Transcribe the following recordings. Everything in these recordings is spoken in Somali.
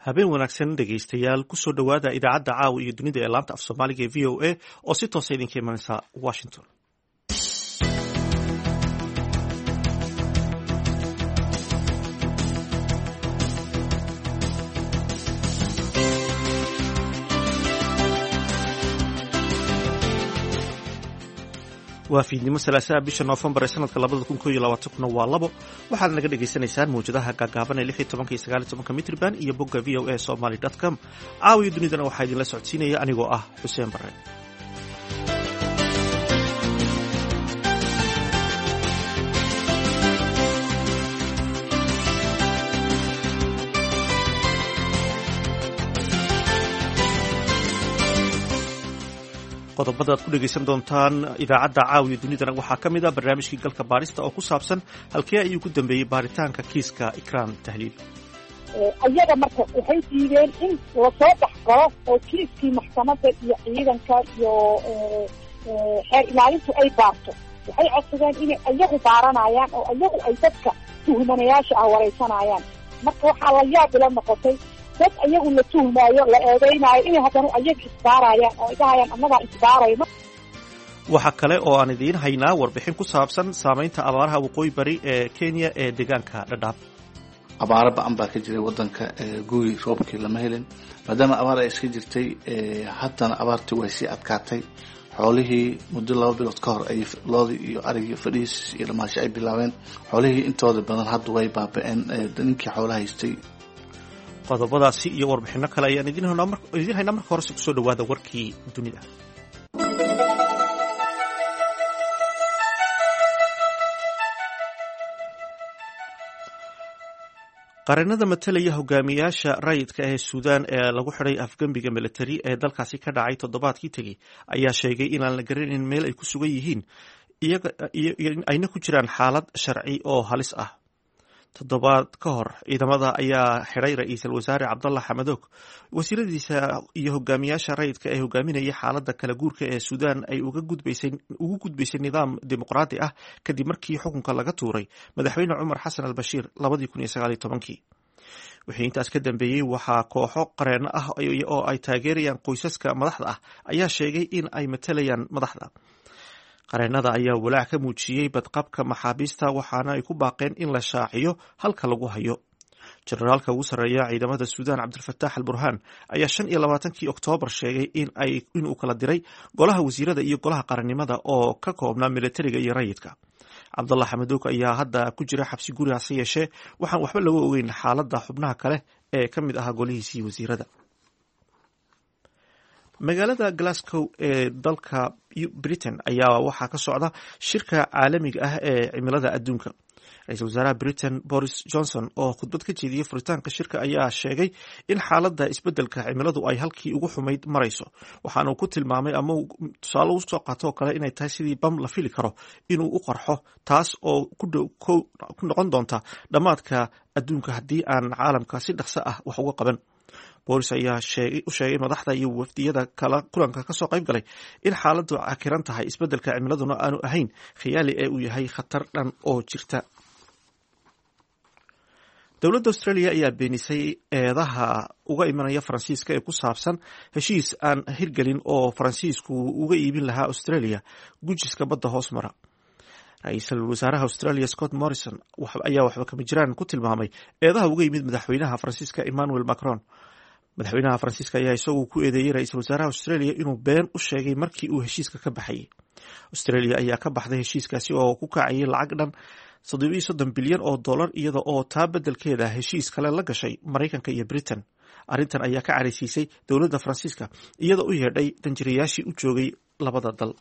habeen wanaagsan dhegaystayaal kusoo dhowaada idaacadda caawa iyo dunida ee laanta af soomaaliga ee v o a oo si toosa idinka imanaysa washington. waa fiidnimo salaasaha bisha noofembar ee sanadka 2021 waa 2 waxaad naga dhagaysanaysaan mawjadaha gaagaaban ee 16 iyo 19 mitriban iyo bogga v o a somali.com. caawiyo dunidana waxaa idinla socodsiinaya anigoo ah xuseen barre. qodobada aad ku dhegaysan doontaan idaacadda caawiyo dunidana waxaa ka mid ah barnaamijkii galka baarista oo ku saabsan halkee ayuu ku dambeeyey baaritaanka kiiska ikraam tahliil. ayaga marka waxay diideen in lasoo baxgalo oo kiiskii maxkamadda iyo ciidanka iyo xeer ilaalintu ay baarto. waxay codsadeen inay ayagu baaranayaan oo ayagu ay dadka tuhmanayaasha ah waraysanayaan. marka waxaa la yaab ila noqotay dad ayagu la tuhmaayo la eedeynaayo inay haddana ayaga isbaarayaan oo idahayaan annagaa isbaarayno. waxaa kale oo aan idiin haynaa warbixin ku saabsan saamaynta abaaraha waqooyi bari ee kenya ee deegaanka dhadhaab. abaaro ba-an baa ka jiray wadanka guuri roobkii lama helin maadaama abaar ay iska jirtay haddana abaartii way sii adkaatay. xoolihii muddo 2 bilood ka hor ay loodii iyo arigii fadhiis iyo dhamaasho ay bilaabeen. xoolihii intooda badan hadda way baaba'een ninkii xoolaha haystay. qodobadaasi iyo warbixino kale ayaan idiin haynaa marka horese kusoo dhawaada warkii dunida. qareennada matalaya hogaamiyaasha rayidka ee suudaan ee lagu xidhay afgembiga militari ee dalkaasi ka dhacay toddobaadkii tegey ayaa sheegay inaan la garanayn meel ay ku sugan yihiin ayna ku jiraan xaalad sharci oo halis ah. toddobaad ka hor ciidamada ayaa xidhay ra-iisul wasaare cabdalla xamadoog wasiiradiisa iyo hogaamiyaasha rayidka ee hogaaminaya xaaladda kala guurka ee suudaan ay ugu gudbaysay nidaam dimuqraadi ah kadib markii xukunka laga tuuray madaxweyne cumar xasan al bashiir 2019. wixii intaas ka dambeeyey waxaa kooxo qareenno ah oo ay taageerayaan qoysaska madaxda ah ayaa sheegay in ay matalayaan madaxda. qareennada ayaa walaac ka muujiyey badqabka maxaabiista waxaana ay ku baaqeen in la shaaciyo halka lagu hayo. jenaraalka ugu sarreeya ciidamada suudaan cabdilfataax al burhaan ayaa 25 oktoobar sheegay inuu kala diray golaha wasiirada iyo golaha qarannimada oo ka koobnaa militariga iyo rayidka. cabdalla xamadoog ayaa hadda ku jira xabsi guri hase yeeshee waxaan waxba laga ogeyn xaaladda xubnaha kale ee ka mid ahaa golihiisii wasiirada. magaalada glasgow ee dalka britain ayaa waxaa ka socda shirka caalamiga ah ee cimilada adduunka. ra-iisul wasaaraha britain boris johnson oo khudbad ka jeediyey furitaanka shirka ayaa sheegay in xaaladda isbeddelka cimiladu ay halkii ugu xumayd marayso waxaana uu ku tilmaamay ama tusaale u soo qaato oo kale inay tahay sidii bam la fili karo inuu u qarxo taas oo ku noqon doonta dhammaadka adduunka haddii aan caalamka si dhaqso ah wax uga qaban. boris ayaa u sheegay madaxda iyo wafdiyada kala kulanka kasoo qayb galay in xaaladdu cakiran tahay isbeddelka cimiladuna aanu ahayn khiyaali ee uu yahay khatar dhan oo jirta. dowladda australia ayaa beenisay eedaha uga imanaya faransiiska ee ku saabsan heshiis aan hirgelin oo faransiisku uga iibin lahaa australia gujiska badda hoos mara. ra-iisul wasaaraha australia scott morrison ayaa waxba kama jiraan ku tilmaamay eedaha uga yimid madaxweynaha faransiiska emmanuel macron. madaxweynaha faransiiska ayaa isagu ku eedeeyey ra-iisul wasaaraha australia inuu been u sheegay markii uu heshiiska ka baxayay. australia ayaa ka baxday heshiiskaasi oo ku kacayay lacag dhan 37 bilyan oo dollar iyada oo taa beddelkeeda heshiis kale la gashay maraykanka iyo britain. arrintan ayaa ka caraysiisay dowladda faransiiska iyada u yeedhay danjirayaashii u joogay labada dal.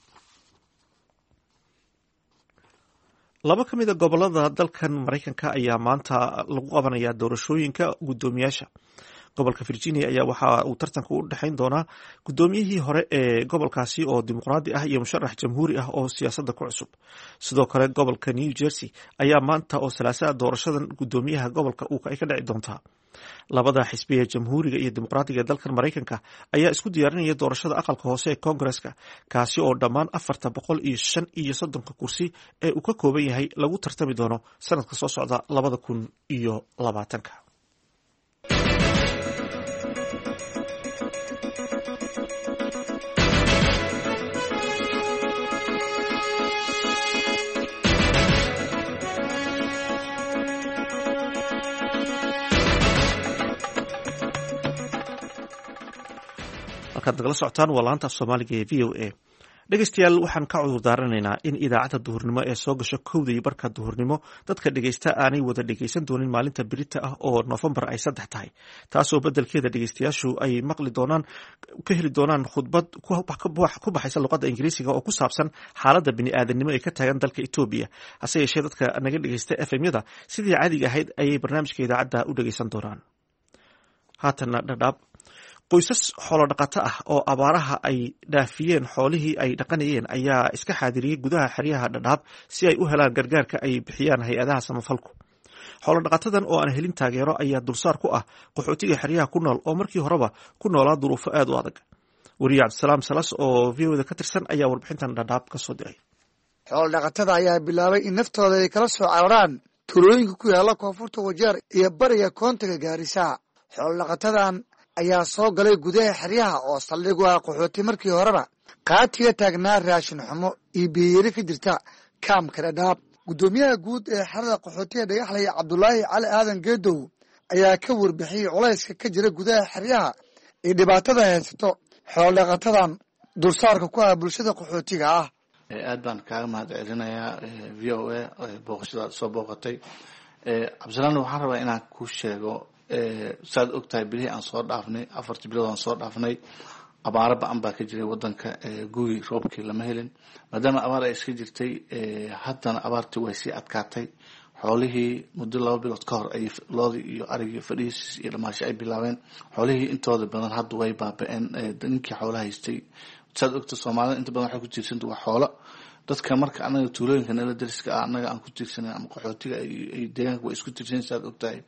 laba ka mid a gobolada dalkan maraykanka ayaa maanta lagu qabanayaa doorashooyinka guddoomiyaasha. gobolka virginia ayaa waxa uu tartanka u dhexayn doonaa guddoomiyihii hore ee gobolkaasi oo dimuqraadi ah iyo musharax jamhuuri ah oo siyaasadda ku cusub. sidoo kale gobolka new jersey ayaa maanta oo salaasaa doorashadan guddoomiyaha gobolka ay ka dhici doontaa. labada xisbi ee jamhuuriga iyo dimuqraadiga ee dalkan maraykanka ayaa isku diyaarinaya doorashada aqalka hoose ee koongareska kaasi oo dhammaan 435 kursi ee uu ka kooban yahay lagu tartami doono sanadka soo socda 2020. halkaad nagala socotaan waa laanta af soomaaliga ee v o a dhegeystayaal waxaan ka cudur daaranaynaa in idaacadda duhurnimo ee soo gasho 1:00 duhurnimo dadka dhegeysta aanay wada dhegeysan doonin maalinta birita ah oo November ay 3 tahay taasoo bedelkeeda dhegeystayaashu ay maqli doonaan ka heli doonaan khudbad ku baxaysa luqadda Ingiriisiga oo ku saabsan xaaladda bini'aadanimo ee ka taagan dalka Itoobiya hase yeeshee dadka naga dhegeysta FM-yada sidii caadiga ahayd ayay barnaamijka idaacadda u dhegeysan doonaan haatana dhadhaab qoysas xoolo dhaqato ah oo abaaraha ay dhaafiyeen xoolihii ay dhaqanayeen ayaa iska xaadiriyey gudaha xeryaha dhadhaab si ay u helaan gargaarka ay bixiyaan hay-adaha samafalku xoolo dhaqatadan oo aan helin taageero ayaa dulsaar ku ah qaxootiga xeryaha ku nool oo markii horeba ku noolaa duruufo aad u adag weriye cabdisalaam salas oo v-oda ka tirsan ayaa warbixintan dhadhaab ka soo diray xoolo dhaqatada ayaa bilaabay in naftooda ay kala soo cararaan tuulooyinka ku yaala koonfurta wajeer iyo bariga koontiga gaarisa xoolo dhaqatadan ayaa soo galay gudaha xeryaha oo saldhig u ah qaxooti markii horeba qaatiga taagnaa raashin xumo iyo biyiyari ka jirta kaamka dhadhaab guddoomiyaha guud ee xerada qaxootiga dhagaxley cabdulaahi cali aadan geedow ayaa ka warbixiyey culayska ka jira gudaha xeryaha iyo dhibaatada haysato xoolodhaqatadan dulsaarka ku ah bulshada qaxootiga ah aad baan kaaga mahad celinayaa v o a booqashada soo booqatay cabdisalaan waxaan rabaa inaan ku sheego saad og tahay bilihii aan soo dhaafnay 4 bilood aan soo dhaafnay abaaro ba-an baa ka jiray wadanka guuyi roobkii lama helin maadaama abaar ay iska jirtay haddana abaartii way sii adkaatay xoolihii muddo 2 bilood ka hor ay loodii iyo arigii fadhiisiis iyo dhamaasho ay bilaabeen xoolihii intooda badan hadda way baaba-een ninkii xoolaha haystay saad ogta soomaalida inta badan waxay ku tiirsanta waa xoolo dadka marka anaga tuulooyinka nala dariska ah anaga aan ku tiirsanan ama qaxootiga ay deegaanka way isku tiirsan saad og tahay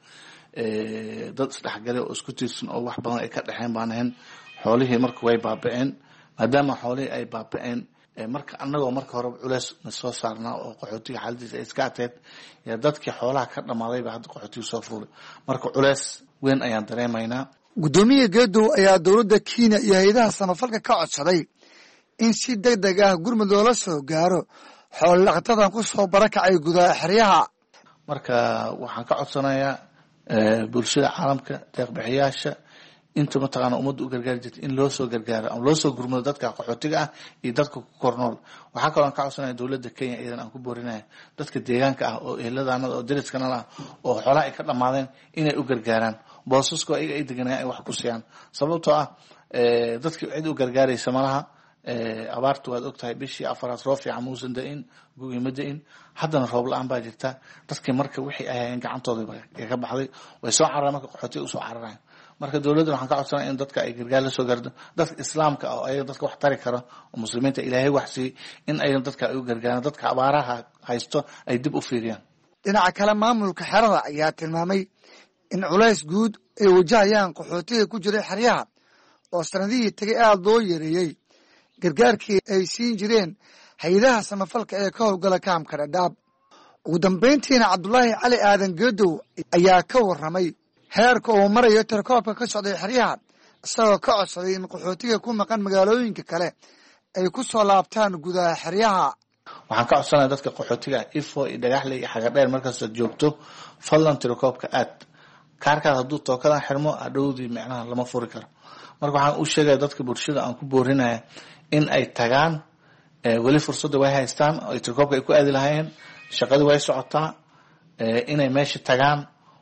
dad isdhexgale oo isku tiirsan oo wax badan ay ka dhexeen baan ahayn xoolihii marka way baaba-een maadaama xoolihii ay baaba-een marka anagoo marka hore culeys na soo saarnaa oo qaxootiga xaaladiisa ay iska ateed yaa dadkii xoolaha ka dhamaaday baa hadda qaxootiga soo fuulay marka culeys weyn ayaan dareemaynaa guddoomiya geedow ayaa dowladda Kenya iyo hay'adaha samafalka ka codsaday in si degdeg ah gurmud loola soo gaaro xoolo dhaqatadan ku soo barakacay gudaha xeryaha marka waxaan ka codsanayaa bulshada caalamka deeq-bixiyaasha inta mataqaana ummadda u gargaari jirta in loo soo gargaaro ama loo soo gurmado dadka qaxootiga ah iyo dadka ku kornool waxaa kaloo aan ka codsanaya dowladda Kenya iyadan aan ku boorinaya dadka deegaanka ah oo eheladaanada oo dariskana ah oo xoolaha ay ka dhamaadeen inay u gargaaraan boosaska ayaga ay deganayaan ay wax ku siiyaan sababtoo ah dadka cid u gargaaraysa malaha abaartu waad ogtahay bishii 4 roob fiican muusan da'in gugi ma da'in haddana roob la-aan baa jirta dadkii marka wixii ay hayeen gacantooda ka baxday way soo cararaan marka qaxootiga usoo cararaan marka dowladda waxaan ka codsanaya in dadka ay gargaar la soo gaardo dadka islaamka ah oo ayaga dadka wax tari kara oo muslimiinta ilaahay wax siiyey in ayaga dadka ay u gargaaraan dadka abaaraha haysto ay dib u fiiriyaan dhinaca kale maamulka xerada ayaa tilmaamay in culays guud ay wajahayaan qaxootiga ku jiray xeryaha oo sanadihii tagay aada loo yareeyey gargaarkii ay siin jireen hay-adaha samafalka ee ka howlgala kaamka dhadhaab ugu dambayntiina cabdulaahi cali aadan geedow ayaa ka warramay heerka uu marayo tirkoobka ka socday xeryaha isagoo ka codsaday in qaxootiga ku maqan magaalooyinka kale ay ku soo laabtaan gudaha xeryaha waxaan ka codsanaya dadka qaxootiga ifo iyo dhagaxley iyo xagadheer markastaad joogto fadlan tirkoobka aad kaarkaas hadduu tookadan xirmo adhowdii micnaha lama furi karo marka waxaan u sheegaya dadka bulshada aan ku boorinaya in ay tagaan weli fursadda way haystaan oo tirkoobka ay ku aadi lahaayeen shaqadii way socotaa inay meesha tagaan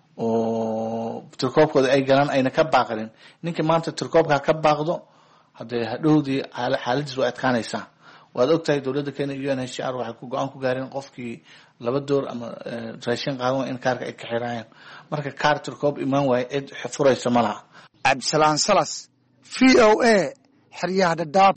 oo tirkoobkooda ay galaan ayna ka baaqanin ninkii maanta tirkoobka ka baaqdo haddee hadhowdii xaaladiis way adkaanaysaa waad ogtahay dowladda Kenya iyo UNHCR waxay ku go-aan ku gaareen qofkii 2 door ama raashin qaadan in kaarka ay ka xiraayaan marka kaar tirkoob imaan waaye cid furaysa malaha cabdisalaam salas VOA xeryaha dhadhaab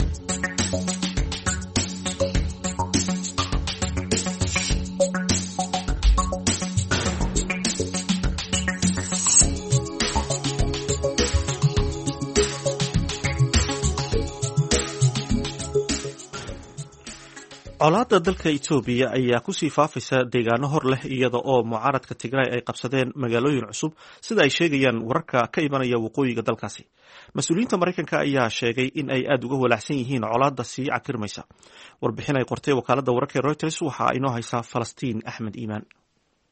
colaadda dalka Itoobiya ayaa kusii faafaysa deegaano hor leh iyada oo mucaaradka Tigray ay qabsadeen magaalooyin cusub sida ay sheegayaan wararka ka imanaya waqooyiga dalkaasi mas-uuliyiinta Mareykanka ayaa sheegay in ay aad uga walaacsan yihiin colaadda sii cakirmaysa warbixin ay qortay wakaaladda wararka Reuters waxa ay noo haysaa Falastiin Axmed Iimaan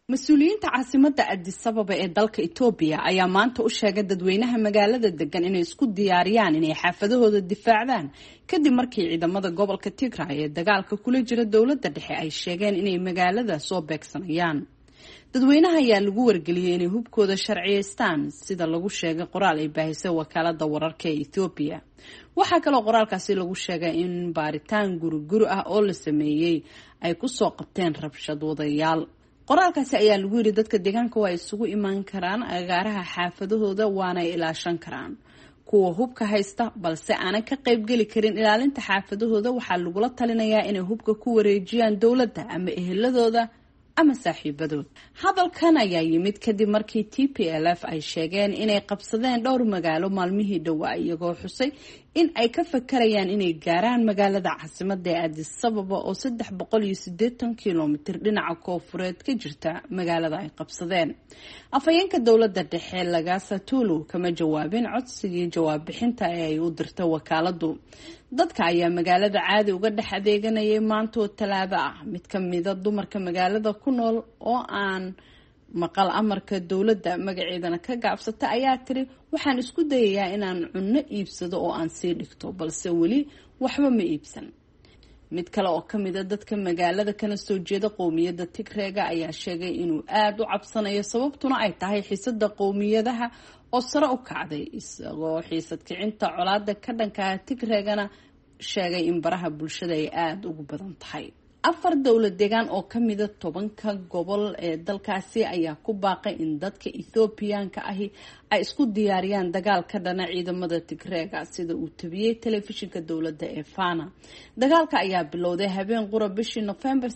mas-uuliyiinta caasimadda Addis Ababa ee dalka Itoobiya ayaa maanta u sheegay dadweynaha magaalada degan inay isku diyaariyaan inay xaafadahooda difaacdaan kadib markii ciidamada gobolka Tigray ee dagaalka kula jira dowladda dhexe ay sheegeen inay magaalada soo beegsanayaan. dadweynaha ayaa lagu wargeliyay inay hubkooda sharciyeystaan sida lagu sheegay qoraal ay baahisay wakaalada wararka ee Itoobiya. waxaa kaloo qoraalkaasi lagu sheegay in baaritaan guri ah oo la sameeyay ay ku soo qabteen rabshad wadayaal. qoraalkaasi ayaa lagu yiri dadka deegaanka waa isugu imaan karaan agaaraha xaafadahooda waana ilaashan karaan. kuwa hubka haysta balse aanan ka qayb gali karin ilaalinta xaafadahooda waxaa lagula talinayaa inay hubka ku wareejiyaan dowladda ama eheladooda ama saaxiibadood. hadalkan ayaa yimid kadib markii TPLF ay sheegeen inay qabsadeen dhowr magaalo maalmihii dhowaa iyagoo xusay in ay ka fakarayaan inay gaaraan magaalada caasimadda ee Addis Ababa oo 380 kilomitir dhinaca koonfureed ka jirta magaalada ay qabsadeen. afhayeenka dowladda dhexe Lagasa Tulu kama jawaabin codsigii jawaab bixinta ee ay u dirtay wakaaladu. dadka ayaa magaalada caadi uga dhex adeeganayay maanta oo Talaado ah. mid ka mid ah dumarka magaalada ku nool oo aan maqal amarka dowladda magaceedana ka gaabsata ayaa tiri waxaan isku dayayaa inaan cunno iibsado oo aan sii dhigto balse weli waxba ma iibsan. mid kale oo kamid ah dadka magaalada kana soo jeeda qowmiyadda Tigreega ayaa sheegay inuu aad u cabsanayo sababtuna ay tahay xiisada qowmiyadaha oo sare u kacday isagoo xiisad kicinta colaada ka dhanka Tigreegana sheegay in baraha bulshada ay aad ugu badan tahay. 4 dowlad deegaan oo kamid ah 10 gobol ee dalkaasi ayaa ku baaqay in dadka Ethiopiaanka ahi ay isku diyaariyaan dagaal ka dhana ciidamada Tigreega sida uu tabiyay telefishinka dowladda ee Fana. dagaalka ayaa bilowday habeen qura bishii November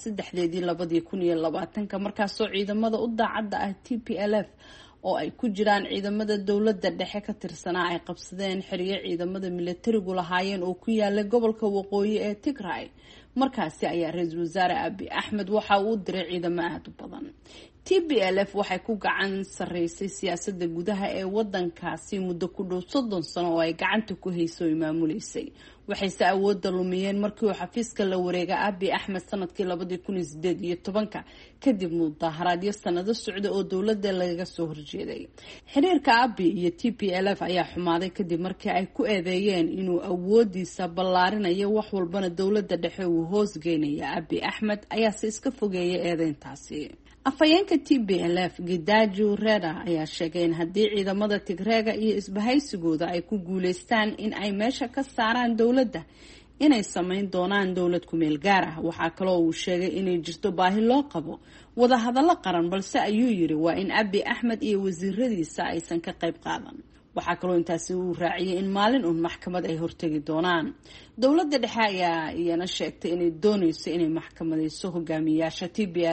2020 markaasoo ciidamada u daacadda ah TPLF oo ay ku jiraan ciidamada dowladda dhexe ka tirsanaa ay qabsadeen xiriir ciidamada militarigu lahaayeen oo ku yaala gobolka waqooyi ee Tigray. markaasi ayaa ra'iisul wasaare Abiy Ahmed waxa uu diray ciidamo aad u badan. TPLF waxay ku gacan sareysay siyaasadda gudaha ee wadankaasi muddo ku dhow 30 sano oo ay gacanta ku hayso maamuleysay. waxayse awoodda lumiyeen markii uu xafiiska la wareegay Abiy Ahmed sanadkii 2018 kadib mudaharaadyo sanado socda oo dowladda laga soo horjeeday. xiriirka Abiy iyo TPLF ayaa xumaaday kadib markii ay ku eedeeyeen inuu awoodiisa ballaarinayo wax walbana dowladda dhexe uu hoos geynaya. Abiy Ahmed ayaa si iska fogeeyay eedeyntaasi. afhayeenka TPLF Gidaju Reda ayaa sheegay in haddii ciidamada Tigreega iyo isbahaysigooda ay ku guuleystaan in ay meesha ka saaraan dowladda inay sameyn doonaan dowlad ku meel gaar ah. waxaa kaloo uu sheegay inay jirto baahi loo qabo wada hadallo qaran balse ayuu yiri waa in Abiy Ahmed iyo wasiiradiisa aysan ka qayb qaadan. waxaa kaloo intaasi uu raaciyay in maalin uun maxkamad ay hortagi doonaan. dowladda dhexe ayaa iyana sheegtay inay doonayso inay maxkamadayso hogaamiyaasha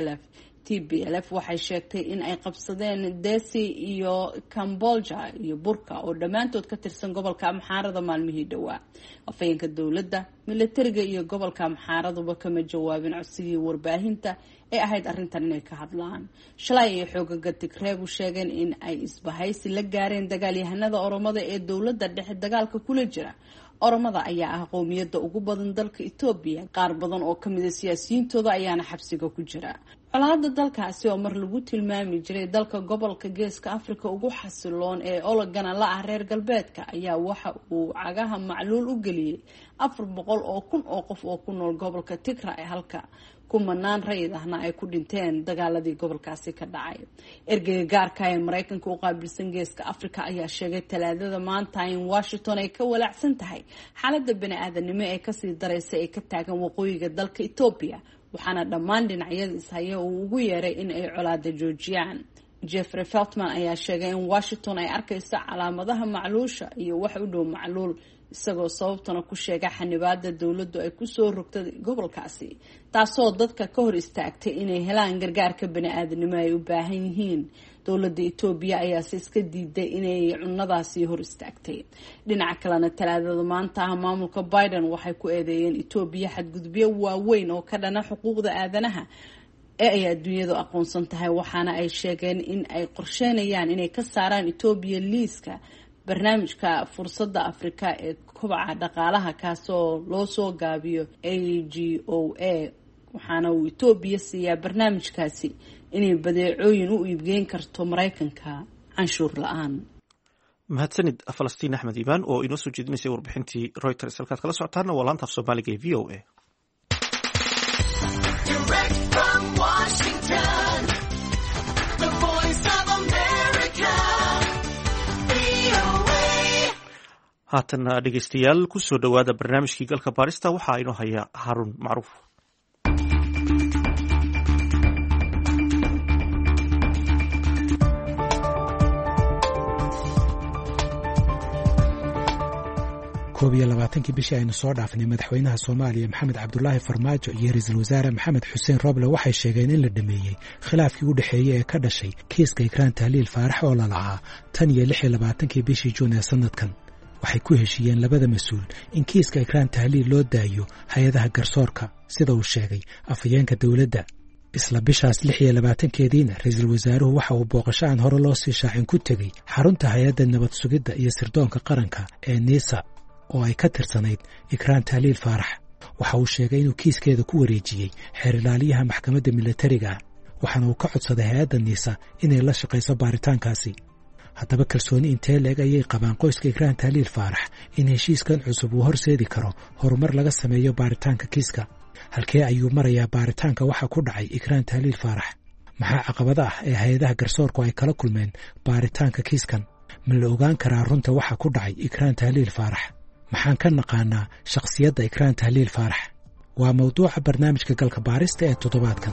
TPLF waxay sheegtay in ay qabsadeen Desi iyo Kambolja iyo Burka oo dhammaantood ka tirsan gobolka Amxaarada maalmihii dhowaa. afhayeenka dowladda militariga iyo gobolka Amxaaraduba kama jawaabin codsigii warbaahinta ee ahayd arrintan inay ka hadlaan. shalay ay xoogaga Tigreegu sheegeen in ay isbahaysi la gaareen dagaalyahanada Oromada ee dowladda dhexe dagaalka kula jira. Oromada ayaa ah qowmiyadda ugu badan dalka Itoobiya. qaar badan oo kamid ah siyaasiyiintooda ayaana xabsiga ku jira. colaadda dalkaasi oo mar lagu tilmaami jiray dalka gobolka Geeska Afrika ugu xasiloon ee ologana la ah reer galbeedka ayaa waxa uu cagaha macluul u geliyay 400 oo kun oo qof oo ku nool gobolka Tigray halka kumanaan rayid ahna ay ku dhinteen dagaaladii gobolkaasi ka dhacay. ergeyga gaarka ee Mareykanka u qaabilsan Geeska Afrika ayaa sheegay Talaadada maanta in Washington ay ka walacsan tahay xaaladda bini'aadanimo ee ka sii dareysa ee ka taagan waqooyiga dalka Itoobiya waxaana dhammaan dhinacyada ishaya uu ugu yeeray in ay colaada joojiyaan. Jeffrey Feltman ayaa sheegay in Washington ay arkayso calaamadaha macluusha iyo wax u dhow macluul isagoo sababtana ku sheegay xanibaada dowladdu ay ku soo rogtay gobolkaasi taasoo dadka ka hor istaagtay inay helaan gargaarka bini'aadanimo ay u baahan yihiin. dowladda Itoobiya ayaa si iska diiday inay cunnadaasi hor istaagtay. dhinaca kalena Talaadada maanta maamulka Biden waxay ku eedeeyeen Itoobiya xadgudubyo waaweyn oo ka dhana xuquuqda aadanaha ee ay adduunyadu aqoonsan tahay waxaana ay sheegeen in ay qorsheynayaan inay ka saaraan Itoobiya liiska barnaamijka fursadda Afrika ee kobaca dhaqaalaha kaasoo loo soo gaabiyo AGOA waxaana uu Itoobiya siiyaa barnaamijkaasi inay badeecooyin u iibgeyn karto Maraykanka canshuur la'aan. mahadsanid Falastiin Axmed Iibaan oo inoo soo jeedinaysay warbixintii Reuters halkaad kala socotaana waa laanta af Soomaaliga ee VOA. haatan dhegeystayaal ku soo dhowaada barnaamijkii galka baarista waxaa inoo haya Haruun Macruuf. koob iyo 20 bishii aynu soo dhaafnay madaxweynaha Soomaaliya Maxamed Cabdullaahi Farmaajo iyo ra'iisul wasaare Maxamed Xuseen Roble waxay sheegeen in la dhameeyay khilaafkii u dhaxeeyay ee ka dhashay kiiska Ikraan Tahliil Faarax oo la lahaa tan iyo 26 bishii Juun ee sanadkan. waxay ku heshiiyeen labada mas'uul in kiiska Ikraan Tahliil loo daayo hay'adaha garsoorka sida uu sheegay afhayeenka dawladda. isla bishaas 26keediina ra'iisul wasaaruhu waxa uu booqasho aan hore loo sii shaacin ku tegay xarunta hay'adda nabad sugidda iyo sirdoonka qaranka ee NISA oo ay ka tirsanayd Ikraan Tahliil Faarax. waxa uu sheegay inuu kiiskeeda ku wareejiyay xeer ilaaliyaha maxkamadda militariga waxaana uu ka codsaday hay'adda NISA inay la shaqeyso baaritaankaasi. haddaba kalsooni intee leeg ayay qabaan qoyska Ikraan Tahliil Faarax in heshiiskan cusub uu horseedi karo horumar laga sameeyo baaritaanka kiiska? halkee ayuu marayaa baaritaanka waxa ku dhacay Ikraan Tahliil Faarax? maxaa caqabada ah ee hay'adaha garsoorku ay kala kulmeen baaritaanka kiiskan? ma la ogaan karaa runta waxa ku dhacay Ikraan Tahliil Faarax? maxaan ka naqaanaa shakhsiyadda Ikraan Tahliil Faarax? waa mawduuca barnaamijka galka baarista ee toddobaadkan.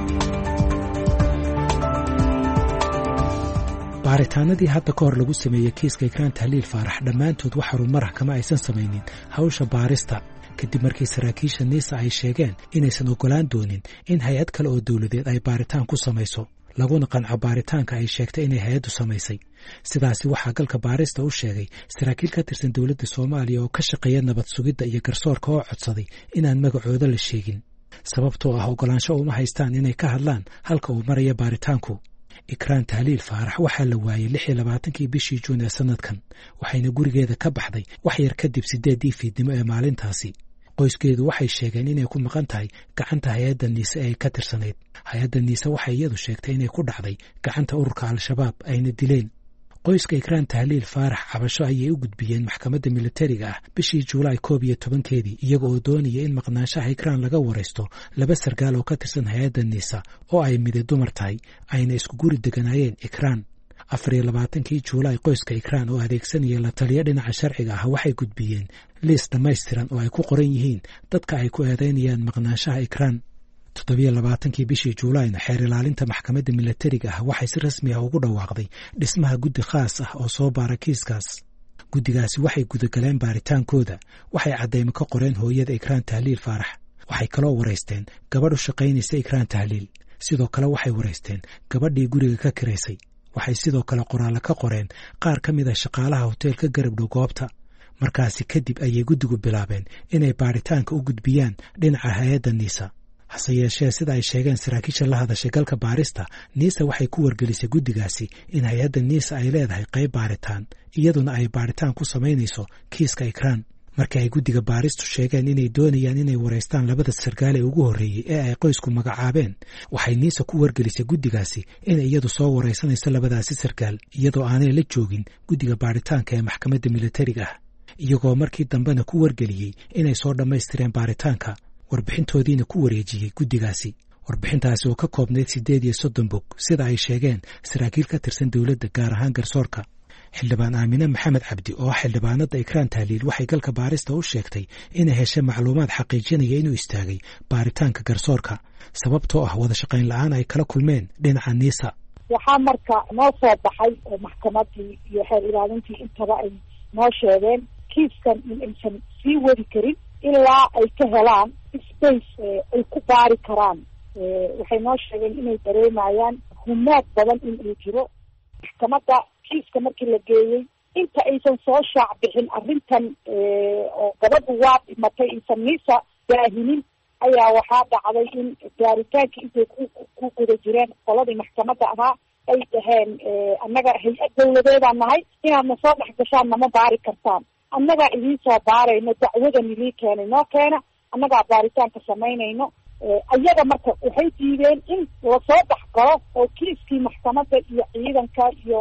baaritaanadii hadda ka hor lagu sameeyey kiiska Ikraan Tahliil Faarax dhammaantood wax horumar ah kama aysan samaynin hawsha baarista kadib markii saraakiisha NISA ay sheegeen inaysan ogolaan doonin in hay'ad kale oo dawladeed ay baaritaan ku samayso laguna qanco baaritaanka ay sheegtay inay hay'addu samaysay. sidaasi waxaa galka baarista u sheegay saraakiil ka tirsan dawladda Soomaaliya oo ka shaqeeya nabad sugidda iyo garsoorka oo codsaday inaan magacooda la sheegin sababtoo ah ogolaansho uma haystaan inay ka hadlaan halka uu maraya baaritaanku. Ikraan Tahliil Faarax waxaa la waayay 26 bishii Juun ee sanadkan waxayna gurigeeda ka baxday wax yar kadib 8 fiidnimo ee maalintaasi. qoyskeedu waxay sheegeen inay ku maqan tahay gacanta hay'adda NISA ee ka tirsanayd. hay'adda NISA waxay iyadu sheegtay inay ku dhacday gacanta ururka Al-Shabaab ayna dileen. qoyska Ikraan Tahliil Faarax cabasho ayay u gudbiyeen maxkamadda militariga bishii Juulaay 11keedii iyaga oo doonaya in maqnaanshaha Ikraan laga wareysto laba sargaal oo ka tirsan hay'adda NISA oo ay mid dumar tahay ayna isku guri deganaayeen Ikraan. 24kii Juulaay qoyska Ikraan oo adeegsanaya la taliya dhinaca sharciga waxay gudbiyeen liis dhammaystiran oo ay ku qoran yihiin dadka ay ku eedeynayaan maqnaanshaha Ikraan. 27kii bishii Juulayna xeer ilaalinta maxkamadda militariga waxay si rasmi ah ugu dhawaaqday dhismaha guddi khaas ah oo soo baara kiiskaas. guddigaasi waxay gudagaleen baaritaankooda waxay cadeymo ka qoreen hooyada Ikraan Tahliil Faarax. waxay kaloo wareysteen gabadh u shaqaynaysa Ikraan Tahliil. sidoo kale waxay wareysteen gabadhii guriga ka kiraysay. waxay sidoo kale qoraal ka qoreen qaar ka mid ah shaqaalaha hoteelka garabdhow goobta. markaasi kadib ayay guddigu bilaabeen inay baaritaanka u gudbiyaan dhinaca hay'adda NISA. hase yeeshee sida ay sheegeen saraakiisha la hadashay galka baarista NISA waxay ku wargelisay guddigaasi in hay'adda NISA ay leedahay qayb baaritaan iyaduna ay baaritaan ku samaynayso kiiska Ikraan. markii ay guddiga baaristu sheegeen inay doonayaan inay wareystaan labada sargaal ee ugu horreeyay ee ay qoysku magacaabeen waxay NISA ku wargelisay guddigaasi in iyadu soo wareysanayso labadaasi sargaal iyadoo aanay la joogin guddiga baaritaanka ee maxkamadda militariga iyagoo markii dambena ku wargeliyey inay soo dhammaystireen baaritaanka warbixintoodiina ku wareejiyey guddigaasi. warbixintaasi oo ka koobnayd 38 bog sida ay sheegeen saraakiil ka tirsan dawladda gaar ahaan garsoorka. xildhibaan Aamine Maxamed Cabdi oo xildhibaanada Ikraan Tahliil waxay galka baarista u sheegtay inay heshay macluumaad xaqiijinaya inuu istaagay baaritaanka garsoorka sababtoo ah wada shaqayn la'aan ay kala kulmeen dhinaca NISA. waxaa marka noo soo baxay oo maxkamadii iyo xeer ilaalintii intaba ay noo sheegeen kiiskan in aysan sii wadi karin ilaa ay ka helaan space ay ku baari karaan. waxay noo sheegeen inay dareemayaan humaag badan in uu jiro. maxkamadda kiiska markii la geeyey inta aysan soo shaac bixin arrintan oo gabadhu waa dhimatay aysan NISA daahinin ayaa waxaa dhacday in baaritaankii intay ku guda jireen qoladii maxkamadda ahaa ay dhaheen annaga hay-ad dawladeedaan nahay inaadna soo dhex gashaan nama baari kartaan. annagaa idiin soo baarayno dacwadan idii keenay noo keena annagaa baaritaanka samaynayno ayaga marka waxay diideen in lasoo baxgalo oo kiiskii maxkamadda iyo ciidanka iyo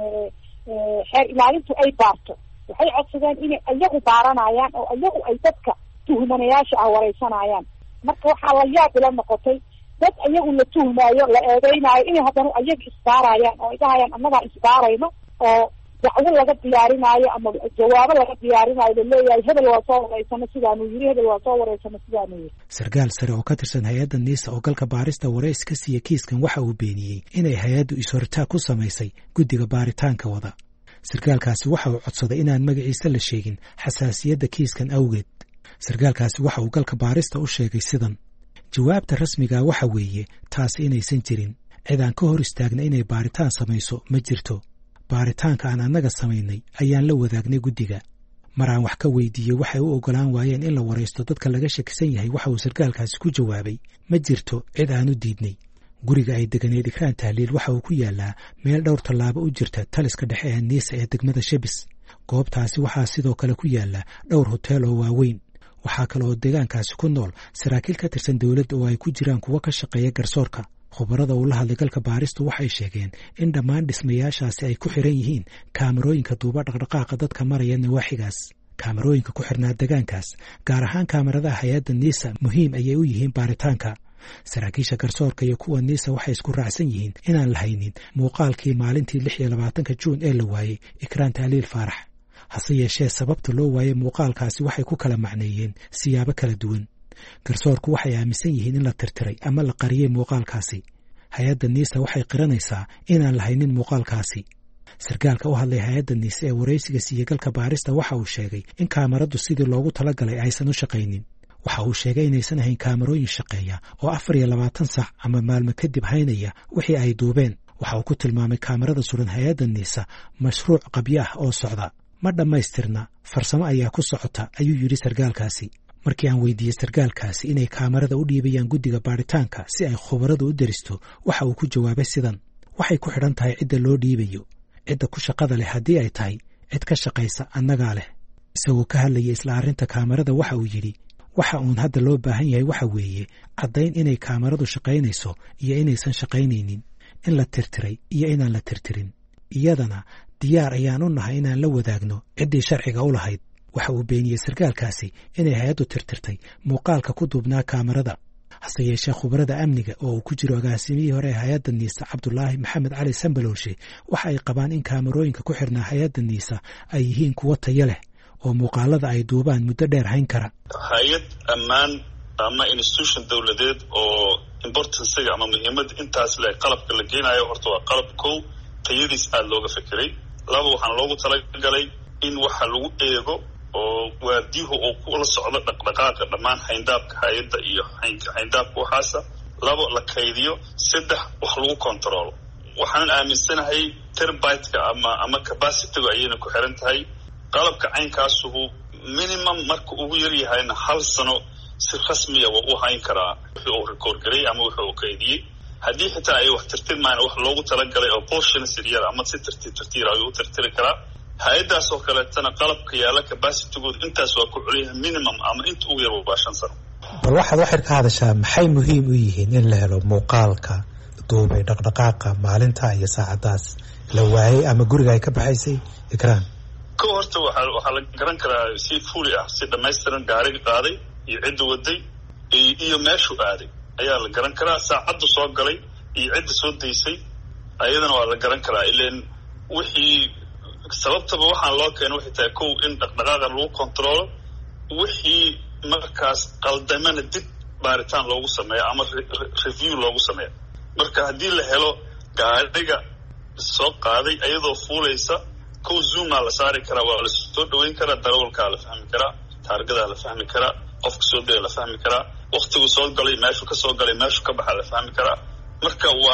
xeer ilaalintu ay baarto. waxay codsadeen inay ayagu baaranayaan oo ayagu ay dadka tuhmanayaasha ah wareysanayaan. marka waxaa la yaab ila noqotay dad ayagu la tuhmaayo la eedeynaayo inay haddana ayaga isbaarayaan oo ay dhahayaan annagaa isbaarayno oo dacwo laga diyaarinaayo ama jawaabo laga diyaarinaayo laleeyahay hebel waa soo wareysano sidaanuu yiri, hebel waa soo wareysano sidaanuu yiri. sarkaal sare oo ka tirsan hay-adda niisa oo galka baarista wareys ka siiya kiiskan waxa uu beeniyey inay hay-addu is-hortaag ku samaysay guddiga baaritaanka wada. sarkaalkaasi waxa uu codsaday inaan magaciisa la sheegin xasaasiyadda kiiskan awgeed. sarkaalkaasi waxa uu galka baarista u sheegay sidan: jawaabta rasmiga waxa weeye taasi inaysan jirin. cid aan ka hor istaagna inay baaritaan samayso ma jirto. baaritaanka aan annaga samaynay ayaan la wadaagnay guddiga. mar aan wax ka weydiiyey waxay u oggolaan waayeen in la waraysto dadka laga shakisan yahay waxa uu sarkaalkaasi ku jawaabay ma jirto cid aan u diidnay. guriga ay deganeed Ikraan Tahliil waxa uu ku yaalaa meel dhowr tallaabo u jirta taliska dhexe ee Niisa ee degmada Shebis. goobtaasi waxaa sidoo kale ku yaala dhowr hotel oo waaweyn. waxaa kale oo deegaankaasi ku nool saraakiil ka tirsan dowladda oo ay ku jiraan kuwa ka shaqeeya garsoorka. khubarada uu la hadlay galka baaristu waxay sheegeen in dhammaan dhismayaashaasi ay ku xiran yihiin kaamarooyinka duuba dhaqdhaqaaqa dadka maraya nawaaxigaas. kaamarooyinka ku xirnaa deegaankaas, gaar ahaan kaamaradaha hay-adda Niisa, muhiim ayay u yihiin baaritaanka. saraakiisha garsoorka iyo kuwa Niisa waxay isku raacsan yihiin inaan la haynin muuqaalkii maalintii 26 Juun ee la waayey Ikraan Tahliil Faarax. hase yeeshee sababta loo waayey muuqaalkaasi waxay ku kala macneeyeen siyaabo kala duwan. garsoorku waxay aaminsan yihiin in la tirtiray ama la qariyey muuqaalkaasi. hay-adda Niisa waxay qiranaysaa inaan la haynin muuqaalkaasi. sarkaalka u hadlay hay-adda Niisa ee wareysiga siiya galka baarista waxa uu sheegay in kaamaradu sidii loogu talagalay aysan u shaqaynin. waxa uu sheegay inaysan ahayn kaamarooyin shaqeeya oo 24 saac ama maalmo kadib haynaya wixii ay duubeen. waxa uu ku tilmaamay kaamarada suran hay-adda Niisa mashruuc qabyo ah oo socda. ma dhammaystirna, farsamo ayaa ku socota, ayuu yidhi sarkaalkaasi. markii aan weydiiyey sarkaalkaasi inay kaamarada u dhiibayaan guddiga baaritaanka si ay khubaradu u deristo, waxa uu ku jawaabay sidan: waxay ku xidhan tahay cidda loo dhiibayo. cidda ku shaqada leh haddii ay tahay cid ka shaqaysa annagaa leh. isagoo ka hadlayay isla arrinta kaamarada waxa uu yidhi: waxa uun hadda loo baahan yahay waxa weeye caddayn inay kaamaradu shaqaynayso iyo inaysan shaqaynaynin, in la tirtiray iyo inaan la tirtirin. iyadana diyaar ayaan u nahay inaan la wadaagno ciddii sharciga u lahayd. waxa uu beeniyey sarkaalkaasi inay hay-addu tirtirtay muuqaalka ku duubnaa kaamarada. hase yeeshee khubarada amniga oo uu ku jiro agaasimihii hore ee hay-adda Niisa Cabdulaahi Maxamed Cali Sambalooshe waxa ay qabaan in kaamarooyinka ku xirnaa hay-adda Niisa ay yihiin kuwo tayo leh oo muuqaalada ay duubaan muddo dheer hayn kara. hay-ad ammaan ama institution dowladeed oo importanciga ama muhiimadda intaas leh qalabka la geenayo horta waa qalab kow tayadiis aada looga fekeray. laba waxaan loogu talagalay in waxa lagu eego oo waadihu uu kula socdo dhaqdhaqaaqa dhammaan hayndaabka hay-adda iyo hayndaabka waxaasa. labo la kaydiyo. saddex wax lagu controlo. waxaan aaminsanahay terabyte-ka ama capacity-gu ayayna ku xiran tahay. qalabka caynkaasuhu minimum marka ugu yar yahayna 1 sano si rasmiya waa u hayn karaa wixii uu record garay ama wixii uu kaydiyey. haddii xitaa ay wax tirtirmayna wax loogu talagalay oo portions yar ama si tartiir ay u tirtiri karaa. hay-addaas oo kaleetana qalabka yaala capacity-gooda intaas waa ku culyahay minimum ama inta ugu yar waa 5 sano. bal waxaad waxaad ka hadashaa maxay muhiim u yihiin in la helo muuqaalka duubay dhaqdhaqaaqa maalinta iyo saacadaas la waayey ama guriga ay ka baxaysay Ikraan? ko horta waxaa la garan karaa si fully ah, si dhammaystiran gaariga qaaday iyo cidda waday iyo meeshuu aaday ayaa la garan karaa. saacaddu soo galay iyo cidda soo daysay ayadana waa la garan karaa. ileen wixii sababtaba waxaan loo keenay waxay tahay kow in dhaqdhaqaaqa lagu controlo, wixii markaas qaldamana dib baaritaan loogu sameeyo ama review loogu sameeyo. marka haddii la helo gaariga soo qaaday ayadoo fuulaysa, kow zoomaa la saari karaa, waa la soo dhaweyn karaa, darawalkaa la fahmi karaa, taargadaa la fahmi karaa, qofka soo daya la fahmi karaa, waktigu soo galay, meeshu ka soo galay, meeshu ka baxa la fahmi karaa. marka waa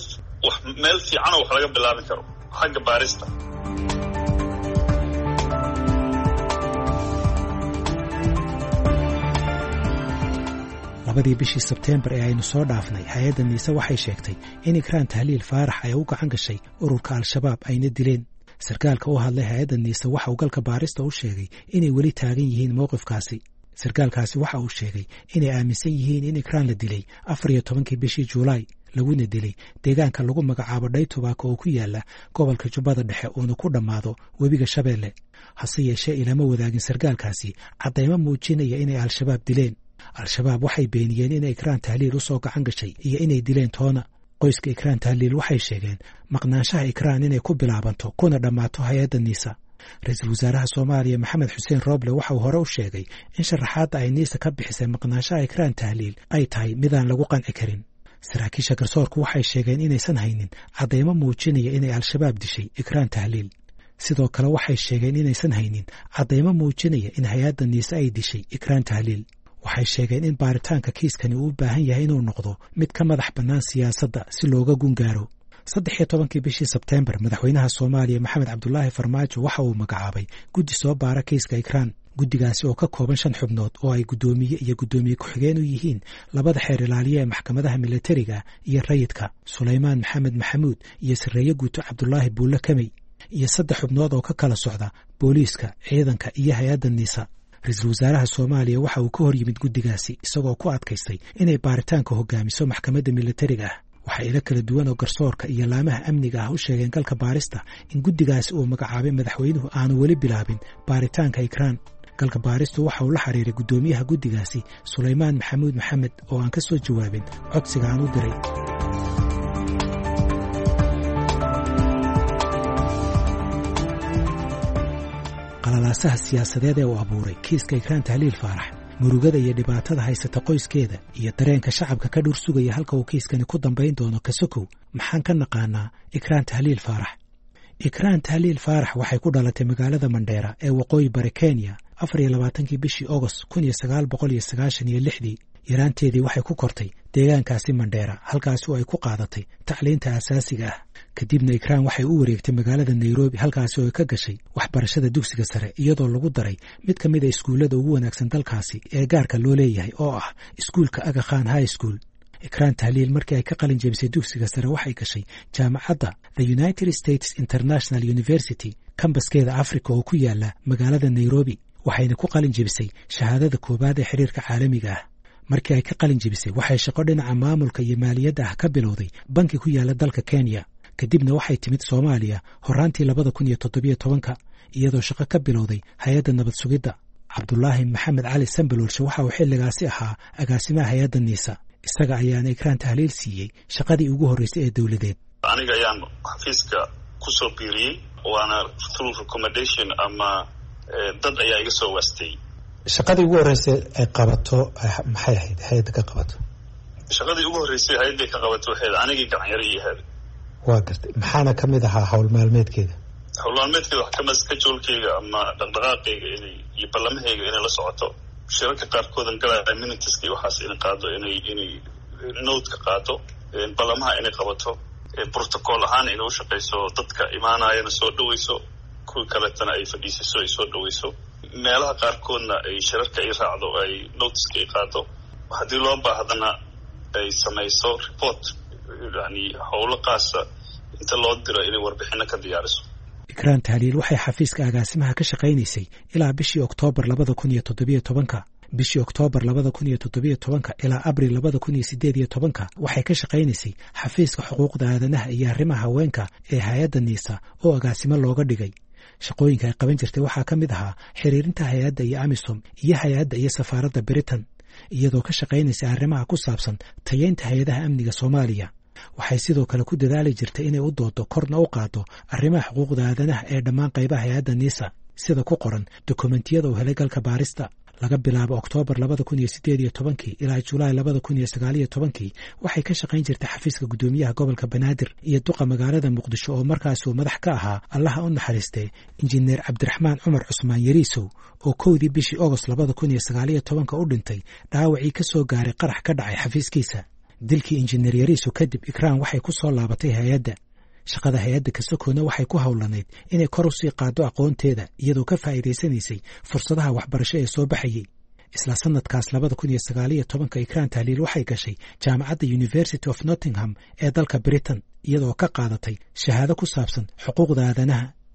meel fiicanoo wax laga bilaabi karo xagga baarista. labadii bishii Sebteembar ee aynu soo dhaafnay, hay-adda Niisa waxay sheegtay in Ikraan Tahliil Faarax ay u gacan gashay ururka Al-Shabaab ayna dileen. sarkaalka u hadlay hay-adda Niisa waxa uu galka baarista u sheegay inay weli taagan yihiin mowqifkaasi. sarkaalkaasi waxa uu sheegay inay aaminsan yihiin in ikraan la dilay 14 bishii Juulaay laguna dilay deegaanka lagu magacaabo Dhaytubaako oo ku yaala gobolka Jubbada Dhexe oo ku dhamaado webiga Shabeelle. hase yeeshee ilama wadaagin sarkaalkaasi cadeymo muujinaya inay al-shabaab dileen. al-shabaab waxay beeniyeen inay Ikraan Tahliil u soo gacan gashay iyo inay dileen toona. qoyska Ikraan Tahliil waxay sheegeen maqnaanshaha Ikraan inay ku bilaabanto kuna dhammaato hay'adda Niisa. Ra'iisul Wasaaraha Soomaaliya Maxamed Xuseen Roble waxa uu hore u sheegay in sharaxaadda ay Niisa ka bixisay maqnaanshaha Ikraan Tahliil ay tahay midaan lagu qanci karin. saraakiisha garsoorku waxay sheegeen inaysan haynin cadeymo muujinaya inay al-shabaab dishay Ikraan Tahliil. sidoo kale waxay sheegeen inaysan haynin cadeymo muujinaya in hay'adda Niisa ay dishay Ikraan Tahliil. waxay sheegeen in baaritaanka kiiskani uu u baahan yahay inuu noqdo mid ka madax bannaan siyaasadda si looga gungaaro. 13 bishii Sebteembar madaxweynaha Soomaaliya Maxamed Cabdullaahi Farmaajo waxa uu magacaabay guddi soo baara kiiska Ikraan. guddigaasi oo ka kooban 5 xubnood oo ay gudoomiye iyo gudoomiye ku-xigeen u yihiin labada xeer ilaaliye ee maxkamadaha militariga iyo rayidka Suleymaan Maxamed Maxamuud iyo Sareeye Guuto Cabdullaahi Buulle Kamey iyo 3 xubnood oo ka kala socda booliiska, ciidanka iyo hay'adda Niisa. Ra'iisul Wasaaraha Soomaaliya waxa uu ka hor yimid guddigaasi isagoo ku adkaystay inay baaritaanka hogaamiso maxkamadda militariga ah. waxa ila kala duwan oo garsoorka iyo laamaha amniga ah u sheegeen galka baarista in guddigaasi uu magacaabay madaxweynuhu aanu weli bilaabin baaritaanka Ikraan. galka baaristu waxa uu la xiriiray gudoomiyaha guddigaasi Suleymaan Maxamuud Maxamed oo aan ka soo jawaabin codsiga aan u diray. qalalaasaha siyaasadeed ee uu abuuray kiiska Ikraan Tahliil Faarax, murugada iyo dhibaatada haysata qoyskeeda iyo dareenka shacabka ka dhur sugaya halka uu kiiskani ku dambayn doono kasokow maxaan ka naqaanaa Ikraan Tahliil Faarax. Ikraan Tahliil Faarax waxay ku dhalatay magaalada Mandheera ee waqooyi bari Kenya 24 bishii August 1996. yaraanteedii waxay ku kortay deegaankaasi Mandheera halkaas oo ay ku qaadatay tacliinta asaasiga ah. kadibna Ikraan waxay u wareegtay magaalada Nairobi halkaas oo ay ka gashay waxbarashada dugsiga sare iyadoo lagu daray mid ka mid ah iskuulada ugu wanaagsan dalkaasi ee gaarka loo leeyahay oo ah iskuulka Aga Khan High School. Ikraan Tahliil markii ay ka qalin jebisay dugsiga sare waxay gashay jaamacadda The United States International University kambaskeeda Afrika oo ku yaala magaalada Nairobi, waxayna ku qalin jebisay shahaadada koobaad ee xiriirka caalamiga ah. markii ay ka qalin jebisay waxay shaqo dhinaca maamulka iyo maaliyadda ah ka bilowday banki ku yaala dalka Kenya. kadibna waxay timid Soomaaliya horaantii 2017 iyadoo shaqo ka bilowday hay'adda nabad sugidda. Cabdullaahi Maxamed Cali Sambaloolshe waxa uu xilligaasi ahaa agaasimaha hay'adda Niisa. isaga ayaana Ikraan Tahliil siiyey shaqadii ugu horeysay ee dawladeed. aniga ayaan xafiiska ku soo biiriyay waana through recommendation ama dad ayaa iga soo waastay. shaqadii ugu horeysay ay qabato maxay ahayd hay'adda ka qabato? shaqadii ugu horeysay hay'adda ka qabato waxay aniga gacan yar yahay. waa gartay maxaana ka mid ahaa hawl maalmeedkeeda? hawl maalmeedkeeda wax ka mid ka joolkeyga ama dhaqdhaqaaqeyga iyo ballamahayga inay la socoto. shirarka qaarkoodan galaya minutiska iyo waxaas inay qaado inay note ka qaado ballamaha inay qabato protocol ahaan inay u shaqeyso dadka imaanayana soo dhaweyso kuwa kaletana ay fadhiisiso ay soo dhaweyso meelaha qaarkoodna ay shirarka ay raacdo ay notiska ay qaado haddii loo baahdana ay samayso report yani howlo qaasa inta loo diro inay warbixino ka diyaariso. Ikraan Tahliil waxay xafiiska agaasimaha ka shaqaynaysay ilaa bishii Oktoobar 2017. bishii Oktoobar 2017 ilaa Abriil 2018 waxay ka shaqaynaysay xafiiska xuquuqda aadanaha iyo arrimaha haweenka ee hay'adda Niisa oo agaasimo looga dhigay. shaqooyinka ay qaban jirtay waxaa ka mid ahaa xiriirinta hay'adda iyo AMISOM iyo hay'adda iyo safaaradda Britain iyadoo ka shaqaynaysay arrimaha ku saabsan tayeynta hay'adaha amniga Soomaaliya. waxay sidoo kale ku dadaali jirtay inay u doodo korna u qaado arrimaha xuquuqda aadanaha ee dhammaan qaybaha hay'adda Niisa sida ku qoran dokumentiyada uu helay galka baarista. laga bilaabo Oktoobar 2018 ilaa Julaay 2019 waxay ka shaqayn jirtay xafiiska gudoomiyaha gobolka Banaadir iyo duqa magaalada Muqdisho oo markaas uu madax ka ahaa Allaha u naxariistay injineer Cabdiraxmaan Cumar Cusmaan Yariisow oo 1 bishii August 2019 u dhintay dhaawacii ka soo gaaray qarax ka dhacay xafiiskiisa. dilkii injineer Yariisow kadib Ikraan waxay ku soo laabatay hay'adda. shaqada hay'adda Kasokoona waxay ku hawlanayd inay kor u sii qaado aqoonteeda iyadoo ka faa'iideysanaysay fursadaha waxbarasho ee soo baxayay. isla sanadkaas 2019 Ikraan Tahliil waxay gashay jaamacadda University of Nottingham ee dalka Britain iyadoo ka qaadatay shahaado ku saabsan xuquuqda aadanaha.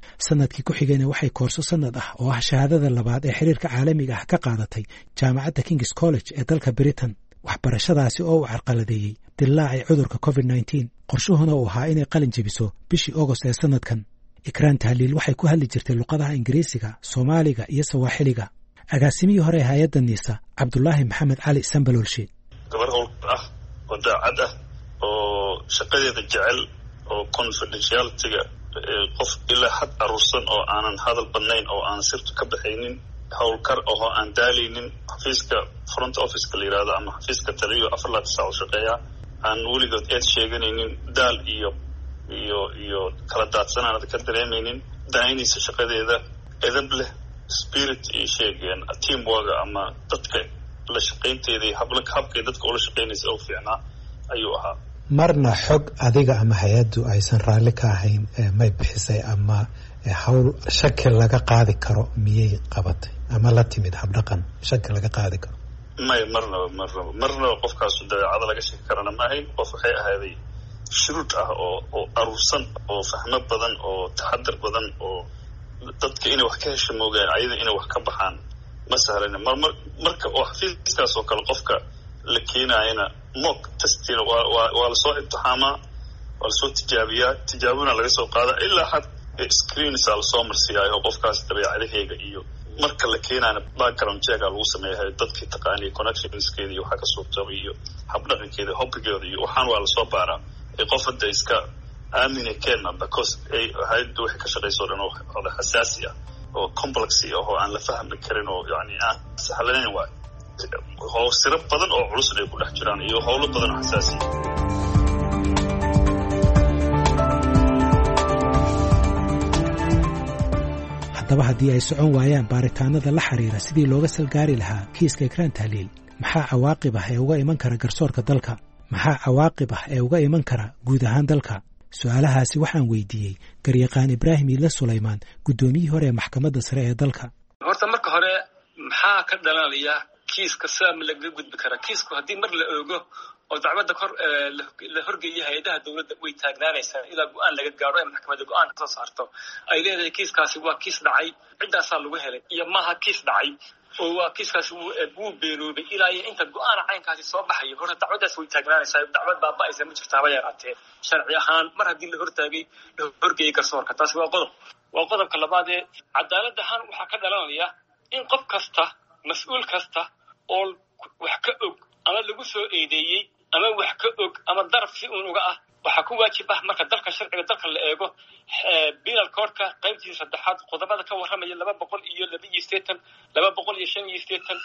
sanadkii ku xigayna waxay koorso sanad ah oo ah shahaadada labaad ee xiriirka caalamiga ah ka qaadatay jaamacadda King's College ee dalka Britain. waxbarashadaasi oo uu carqaladeeyey dillaacii cudurka COVID-19 qorshuhuna uu ahaa inay qalin jebiso bishii August ee sanadkan. Ikraan Tahliil waxay ku hadli jirtay luqadaha Ingiriisiga, Soomaaliga iyo Sawaaxiliga. agaasimihii hore ee hay'adda NISA Cabdullaahi Maxamed Cali Sambalolshe. gabar howl ah oo daacad ah oo shaqadeeda jecel oo confidentiality-ga qof ilaa had aruursan oo aanan hadal badnayn oo aan sirtu ka baxaynin howlkar oo aan daalaynin xafiiska front office-ka la yiraahdo ama xafiiska taliyo 4 saac oo shaqeeya aan weligood eed sheeganaynin daal iyo kala daadsanaan ka dareemaynin daayinaysa shaqadeeda edeb leh spirit iyo sheegeen teamwork ama dadka la shaqaynteeda habkay dadka ula shaqaynaysa oo fiicnaa ayuu ahaa. marna xog adiga ama hay'addu aysan raalli ka ahayn may bixisay ama hawl shaki laga qaadi karo miyay qabatay ama la timid habdhaqan shaki laga qaadi karo? marna qofkaas dabeecada laga shaki karana ma ahayn. qof waxay ahaaday shuruud ah oo aruursan oo fahmo badan oo taxadar badan oo dadka inay wax ka hesho moogaan ayada inay wax ka baxaan ma sahlana. marka oo xafiiskaas oo kale qofka la keenayana mock testina waa la soo imtixaamaa, waa la soo tijaabina laga soo qaada ilaa had screens la soo marsiyayo qofkaas dabeecadaheega iyo marka la keenayna background check lagu sameeyahay dadkii taqaanay connectionskeeda iyo waxa ka soo taabay iyo habdhaqankeeda hobbigeeda iyo waxaan waa la soo baaraa qof hadda iska aamina keena because ay hay'addu wax ka shaqeyso dhan oo xasaasi ah oo complex ah oo aan la fahmi karin oo yani aan sahlanayn waa oo sirab badan oo culus ay ku dhex jiraan iyo howlo badan oo xasaasi ah. haddaba haddii ay socon waayaan baaritaanada la xiriira sidii looga salgaari lahaa kiiska Ikraan Tahliil, maxaa cawaaqib ah ee uga iman kara garsoorka dalka? maxaa cawaaqib ah ee uga iman kara guud ahaan dalka? su'aalahaasi waxaan weydiiyey garyaqaan Ibraahim Ila Sulaymaan, guddoomiyihii hore ee maxkamadda sare ee dalka. horta marka hore maxaa ka dhalanaya kiiska saam laga gudbi kara? kiisku haddii mar la oogo oo dacwadda kor la horgeeyo hay'adaha dawladda way taagnaanaysaa ilaa go'aan laga gaaro ee maxkamadda go'aan soo saarto ay leedahay kiiskaasi waa kiis dhacay ciddaasaa lagu helay iyo maaha kiis dhacay oo waa kiiskaasi wuu beeroobay ilaa iyo inta go'aan caynkaasi soo baxayo horta dacwaddaas way taagnaanaysaa. dacwad baaba'aysa ma jirta haba yaraatee sharci ahaan mar haddii la horgeeyey garsoorka. taasi waa qodobka labaad ee cadaalad ahaan waxaa ka dhalanaya in qof kasta mas-uul kasta oo wax ka og ama lagu soo eedeeyey ama wax ka og ama daraf si uun uga ah waxaa ku waajib ah marka dalka sharciga dalka la eego penal code-ka qaybtiisa 3 qodobada ka warramaya 282 285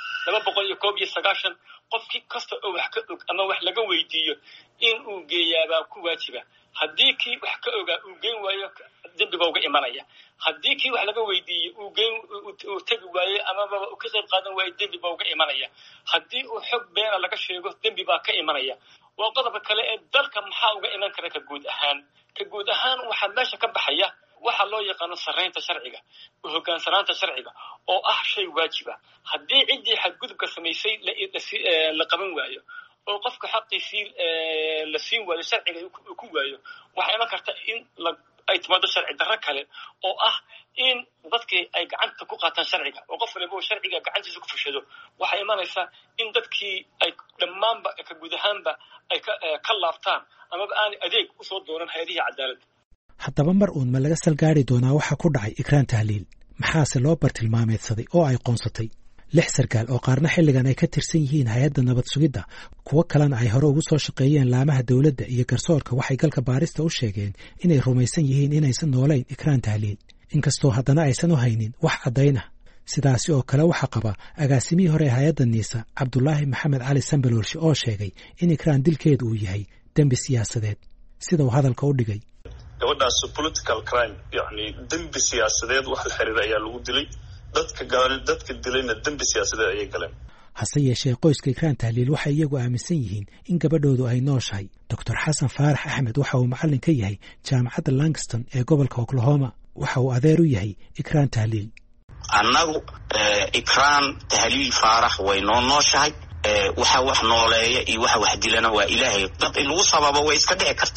291 qofkii kasta oo wax ka og ama wax laga weydiiyo in uu geeyaabaa ku waajiba. haddii kii wax ka ogaa uu geen waayo dembiga uga imanaya, haddii kii wax laga weydiiyo uu tegi waayo amaba uu ka qayb qaadan waayo dembiga uga imanaya, haddii uu xog beena laga sheego dembi baa ka imanaya. waa qodobka kale ee dalka maxaa uga iman kara ka guud ahaan waxaa meesha ka baxaya waxa loo yaqaano sarreynta sharciga, hoggaansanaanta sharciga oo ah shay waajiba. haddii ciddii xadgudubka samaysay la qaban waayo oo qofka xaqiisii la siin waayo sharciga uu ku waayo, waxay iman karta in ay timaado sharci darro kale oo ah in dadkii ay gacanta ku qaataan sharciga oo qof walba sharciga gacantiisa ku fushado. waxay imanaysaa in dadkii ay dhammaanba ka guud ahaanba ay ka laabtaan amaba aan adeeg u soo doonan hay'adaha cadaaladda. haddaba mar uun ma laga salgaari doonaa waxa ku dhacay Ikraan Tahliil? maxaase loo bartilmaameedsaday oo ay qoonsatay? 6 sarkaal oo qaarna xilligan ay ka tirsan yihiin hay'adda nabad sugidda, kuwo kalena ay hore ugu soo shaqeeyeen laamaha dawladda iyo garsoorka, waxay galka baarista u sheegeen inay rumaysan yihiin inaysan noolayn Ikraan Tahliil, inkastoo haddana aysan u haynin wax caddayn ah. sidaasi oo kale waxaa qaba agaasimihii hore ee hay'adda NISA Cabdullaahi Maxamed Cali Sambalolshe oo sheegay in Ikraan dilkeedu uu yahay dembi siyaasadeed, sida uu hadalka u dhigay. gabadhaas political crime yani dembi siyaasadeed wax la xiriira ayaa lagu dilay. dadka dilayna dembi siyaasadeed ayay galeen. hase yeeshee qoyska Ikraan Tahliil waxay iyagu aaminsan yihiin in gabadhoodu ay nooshahay. Dr. Xasan Faarax Axmed waxa uu macallin ka yahay jaamacadda Langston ee gobolka Oklahoma. waxa uu adeer u yahay Ikraan Tahliil. annagu Ikraan Tahliil Faarax way nooshahay. waxa wax nooleeya iyo waxa wax dilana waa Ilaahay. dad in lagu sababo way iska dhici kartaa,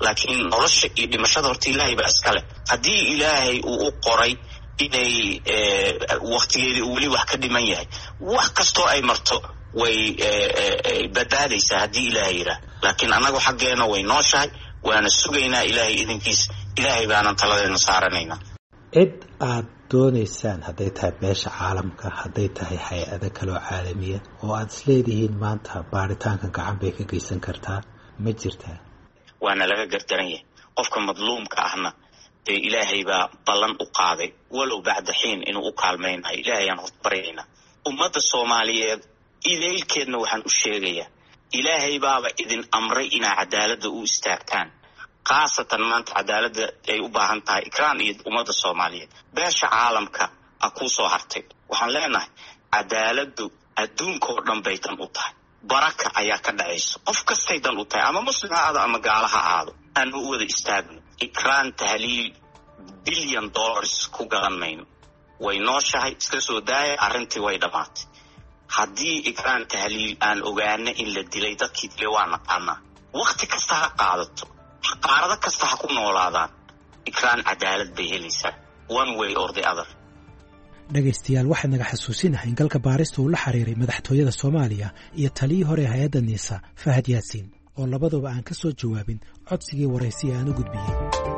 laakiin nolosha iyo dhimashada horta ilaahay baa iskale. haddii ilaahay uu u qoray inay waqtigeedii weli wax ka dhiman yahay, wax kastoo ay marto way badbaadaysaa haddii ilaahay yidhaah. laakiin annagu xaggeena way nooshahay, waana sugaynaa ilaahay idinkiis. ilaahay baanan taladeena saaranaynaa. cid aad doonaysaan hadday tahay beesha caalamka, hadday tahay hay-ado kaloo caalamiya oo aad isleedihiin maanta baaritaanka gacan bay ka geysan kartaa, ma jirtaa? waana laga gardaran yahay. qofka madluumka ahna dee ilaahay baa ballan u qaaday walow bacda xiin inuu u kaalmaynayo. ilaahayaan horta baryaynaa. ummadda soomaaliyeed idaylkeedna waxaan u sheegayaa, ilaahay baaba idin amray inaa cadaaladda u istaagtaan. khaasatan maanta cadaaladda ay u baahan tahay ikraan iyo ummadda soomaaliyeed. beesha caalamka a kuu soo hartay. waxaan leenahay cadaaladdu adduunka oo dhan bay dan u tahay. baraka ayaa ka dhacayso. qof kastay dan u tahay, ama muslim ha aado ama gaala ha aado. aanu u wada istaagno. ikraan tahliil $1 billion ku gadan mayno. way nooshahay, iska soo daaya. arrintii way dhammaatay. haddii ikraan tahliil aan ogaana in la dilay, dadkii dilay waa naqaanaa. wakti kasta ha qaadato, qaarado kasta ha ku noolaadaan, ikraan cadaalad bay helaysaa, one way or the other. dhegaystayaal, waxaa naga xasuusinahay in galka baarista uu la xiriiray madaxtooyada Soomaaliya iyo taliyii hore hay'adda NISA Fahad Yaasiin, oo labaduba aan ka soo jawaabin codsigii waraysiga aan u gudbiyey.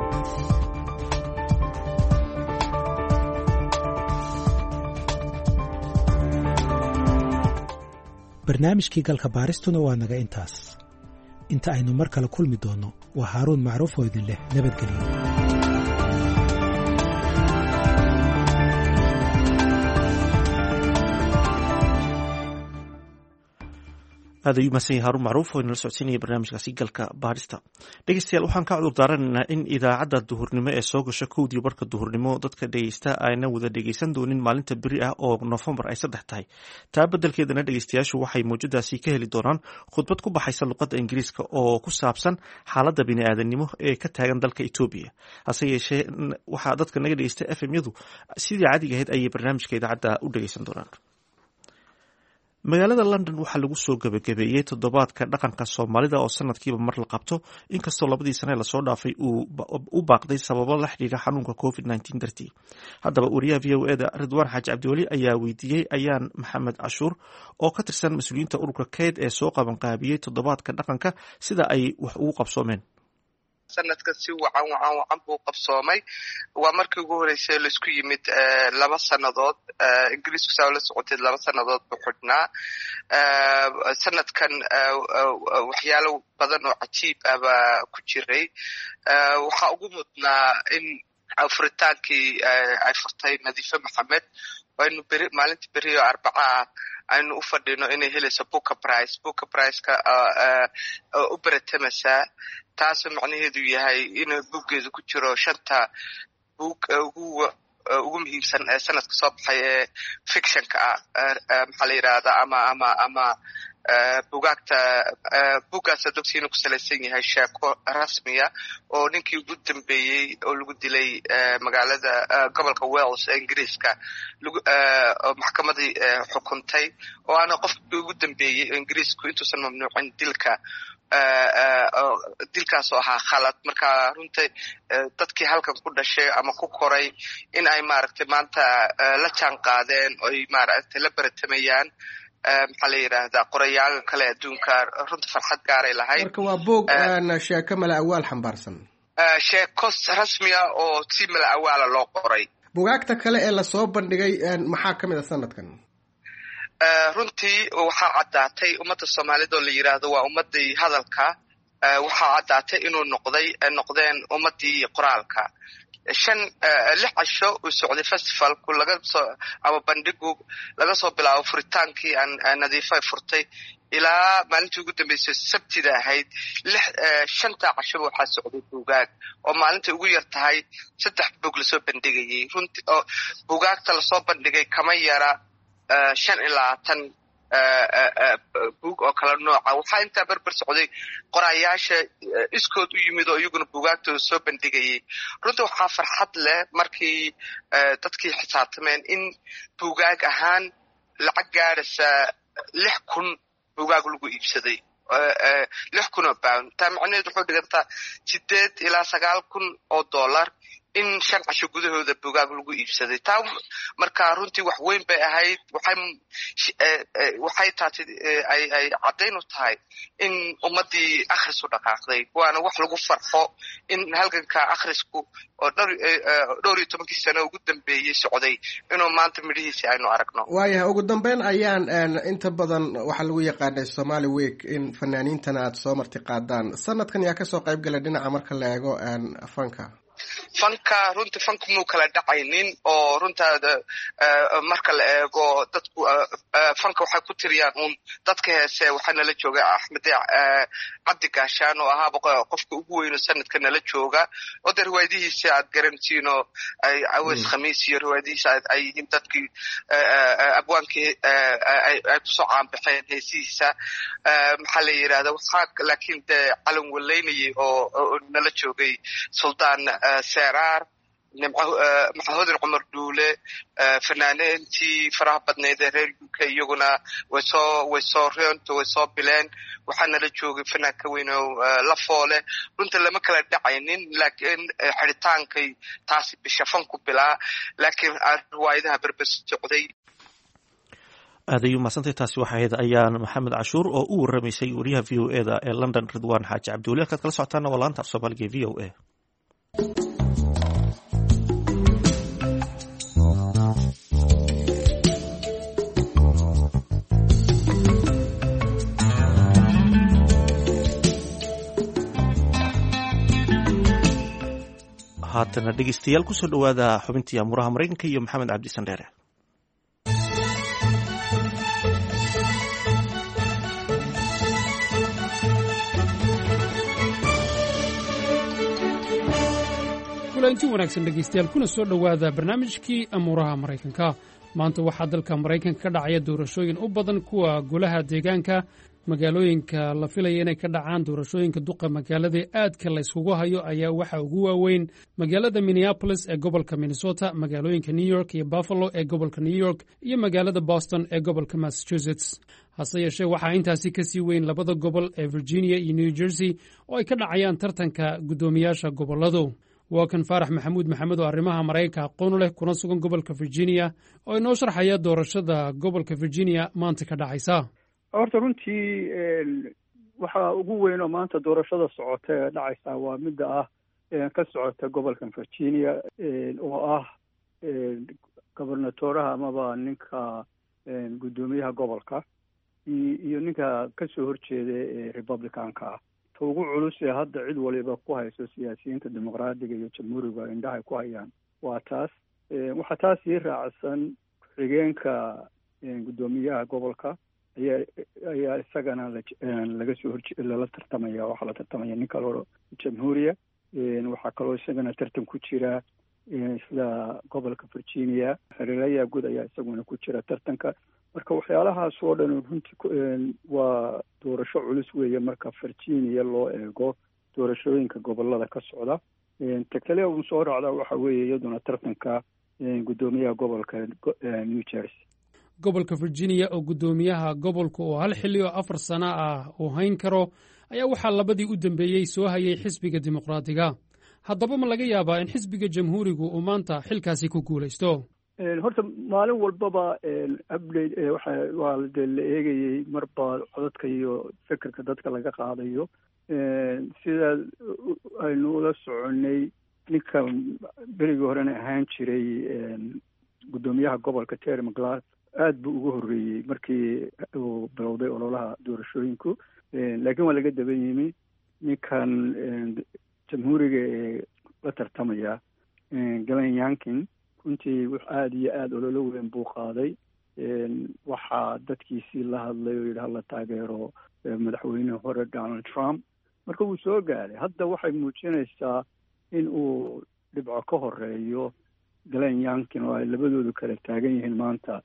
barnaamijkii galka baaristuna waa naga intaas. inta aynu mar kale kulmi doonno, waa Haaruun Macruuf oo idin leh nabadgelyo. aad ayuu mahadsan yahay Haaruun Macruuf oo inala socodsiinaya barnaamijkaasi galka baarista. dhegeystayaal, waxaan ka cudur daaranaynaa in idaacadda duhurnimo ee soo gasha 1:00 duhurnimo dadka dhegeysta ayna wada dhegeysan doonin maalinta beri ah oo Noofembar ay 3 tahay. taa beddelkeedana dhegeystayaashu waxay mawjadaasi ka heli doonaan khudbad ku baxaysa luqadda Ingiriiska oo ku saabsan xaaladda bini'aadanimo ee ka taagan dalka Itoobiya. hase yeeshee, waxaa dadka naga dhegeysta FM-yadu sidii caadiga ahayd ayay barnaamijka idaacadda u dhegeysan doonaan. magaalada London waxaa lagu soo gabagabeeyey toddobaadka dhaqanka Soomaalida oo sanadkiiba mar la qabto, inkastoo 2 sano lasoo dhaafay u baaqday sababo la xiriira xanuunka COVID-19 dartii. haddaba wariyaha VOA-da Ridwaan Xaaji Cabdiweli ayaa weydiiyey Ayaan Maxamed Cashuur oo ka tirsan mas-uuliyiinta ururka KAID ee soo qabanqaabiyey toddobaadka dhaqanka sida ay wax ugu qabsoomeen. sanadkan si wacan buu qabsoomay. waa markii ugu horeysay la isku yimid 2 sannadood. ingiriisku saa la socotay 2 sannadood buu xidhnaa. sanadkan waxyaalo badan oo cajiib ah baa ku jiray. waxaa ugu mudnaa in furitaankii ay furtay Nadiife Maxamed, aynu maalintii beri oo Arbaca ah aynu u fadhino inay helayso Booker Prize-ka u baratamasa. taasoo macnaheedu yahay inuu buuggeedu ku jiro 5 buug ugu muhiimsan ee sanadka soo baxay ee fictionka ah. maxaa la yidhaahdaa ama buuggaas dogsiina ku salaysan yahay sheeko rasmiya oo ninkii ugu dambeeyey oo lagu dilay magaalada gobolka Wales ee Ingiriiska maxkamadii xukuntay, oo aana qofkii ugu dambeeyey oo Ingiriisku intuusan mamnuucin dilkaas oo ahaa khalad. marka runtii dadkii halkan ku dhashay ama ku koray in ay maaragtay maanta la jaan qaadeen oo ay maaragtay la baratamayaan maxaa la yidhaahdaa qorayaal kale adduunka, runtii farxad gaaray lahayd. marka waa buug sheeko mala awaal xambaarsan, sheeko rasmiya oo si mala awaala loo qoray. bugaagta kale ee lasoo bandhigay maxaa ka mid a sanadkan? runtii waxaa caddaatay ummadda Soomaalida oo la yidhaahdo waa ummadii hadalka. waxaa caddaatay inuu noqdeen ummadii qoraalka. 6 casho uu socday festivalku ama bandhigu laga soo bilaabo furitaankii Nadiife furtay ilaa maalintii ugu dambeysay Sabtida ahayd. 5 casho waxaa socday buugaag oo maalinta ugu yar tahay 3 buug lasoo bandhigayay. runtii oo buugaagta lasoo bandhigay kama yara 25 buug oo kala nooca. waxaa intaa berber socday qorayaasha iskood u yimid oo iyaguna buugaagtooda soo bandhigayay. runtii waxaa farxad leh markii dadkii xisaabtameen in buugaag ahaan lacag gaaraysa 6,000 buugaag lagu iibsaday 6,000 pound. taa macnaheedu wuxuu dhigantaa 8 ilaa 9,000 oo dollar in 5 casho gudahooda buugaag lagu iibsaday. taa markaa runtii wax weyn bay ahayd. waxay taatay ay caddayn u tahay in ummaddii akhrisu dhaqaaqday. waana wax lagu farxo in halganka akhrisku oo dhowr iyo 10 sano ugu dambeeyey socday inuu maanta midhihiisa aynu aragno. waayahay ugu dambeyn ayaan inta badan waxaa lagu yaqaanay Somali Week in fanaaniintana aad soo marti qaadaan. sanadkan yaa kasoo qayb galay dhinaca marka la eego fanka runtii fanku muu kala dhacaynin oo runtaada marka la eego dadku fanka waxay ku tiriyaan uun dadka heese. waxaa nala jooga Axmed Cabdi Gaashaan oo ahaa qofka ugu weyn sanadka nala jooga oo riwaayadihiisa aad garantiin oo ay Aweys Khamiis iyo riwaayadihiisa ay yihiin dadkii abwaankii ay kusoo caanbaxeen heesihiisa. maxaa la yidhahda waxaa laakiin calan waleynayay oo nala joogay Suldaan Seeraar maxamuud Cumar Duule fanaaniintii faraha badneed ee reer UK iyaguna way soo bileen. waxaa nala joogay fanaanka weyn oo La Foole. runta lama kala dhacaynin laakiin xidhitaankay taasi bisha fanku bilaa laakiin riwaayadaha berber socday. aad ayuu mahadsantahay. taasi waxay ahayd ayaan maxamed cashuur oo u waramaysay wariyaha VOA-da ee London Ridwaan Xaaji Cabdiweli. halkaad kala socotaana waa laanta af Soomaaliga VOA. haatana dhegeystayaal kusoo dhawaada xubintii amuuraha Mareykanka iyo Maxamed Cabdi Sandheere. kulanti wanaagsan dhegeystayaal kuna soo dhowaada barnaamijkii amuuraha Mareykanka. maanta waxaa dalka Mareykanka ka dhacaya doorashooyin u badan kuwa golaha deegaanka. magaalooyinka la filaya inay ka dhacaan doorashooyinka duqa magaalada aadka la isugu hayo ayaa waxa ugu waaweyn magaalada Minneapolis ee gobolka Minnesota, magaalooyinka New York iyo Buffalo ee gobolka New York iyo magaalada Boston ee gobolka Massachusetts. hase yeeshee waxaa intaasi ka sii weyn labada gobol ee Virginia iyo New Jersey oo ay ka dhacayaan tartanka guddoomiyaasha gobolladu. waa kan Faarax Maxamuud Maxamed oo arrimaha Mareykanka aqoon leh kuna sugan gobolka Virginia oo inoo sharxaya doorashada gobolka Virginia maanta ka dhacaysa. horta runtii waxaa ugu weyn oo maanta doorashada socota ee dhacaysa waa midda ah ka socota gobolkan Virginia oo ah gobernatoraha amaba ninka guddoomiyaha gobolka iyo ninka ka soo horjeeda Republicanka ah. ta ugu culus ee hadda cid waliba ku hayso siyaasiyiinta dimuqraadiga iyo jamhuuriga indhaha ku hayaan waa taas. waxaa taas ii raacsan xigeenka guddoomiyaha gobolka ayaa isagana lala tartamaya. waxaa la tartamaya nin kaloo jamhuuriya. waxaa kaloo isagana tartan ku jira sida gobolka Virginia hareeraha guud ayaa isaguna ku jira tartanka. marka waxyaalahaas oo dhan runtii waa doorasho culus weeye marka Virginia loo eego doorashooyinka gobolada ka socda. ta kale uu soo raacda waxa weeye iyaduna tartanka guddoomiyaha gobolka New Jersey. gobolka Virginia oo guddoomiyaha gobolka oo hal xilli oo 4 sano ah uu hayn karo ayaa waxaa labadii u dambeeyey soo hayay xisbiga dimuqraadiga. haddaba ma laga yaabaa in xisbiga jamhuurigu uu maanta xilkaasi ku guulaysto? horta maalin walbaba update waa la eegayey marba codadka iyo fikirka dadka laga qaadayo. sida aynu ula soconay ninka berigii horena ahaan jiray guddoomiyaha gobolka Terry McGrath aad buu ugu horreeyey markii uu bilowday ololaha doorashooyinku. laakiin waa laga daba yimi ninkan jamhuuriga ee la tartamaya Glenn Youngkin. runtii wax aada iyo aada ololo weyn buu qaaday. waxaa dadkiisii la hadlay oo yidhi hala taageero madaxweyne hore Donald Trump. marka wuu soo gaaray. hadda waxay muujinaysaa in uu dhibco ka horeeyo Glenn Youngkin oo ay labadoodu kala taagan yihiin maanta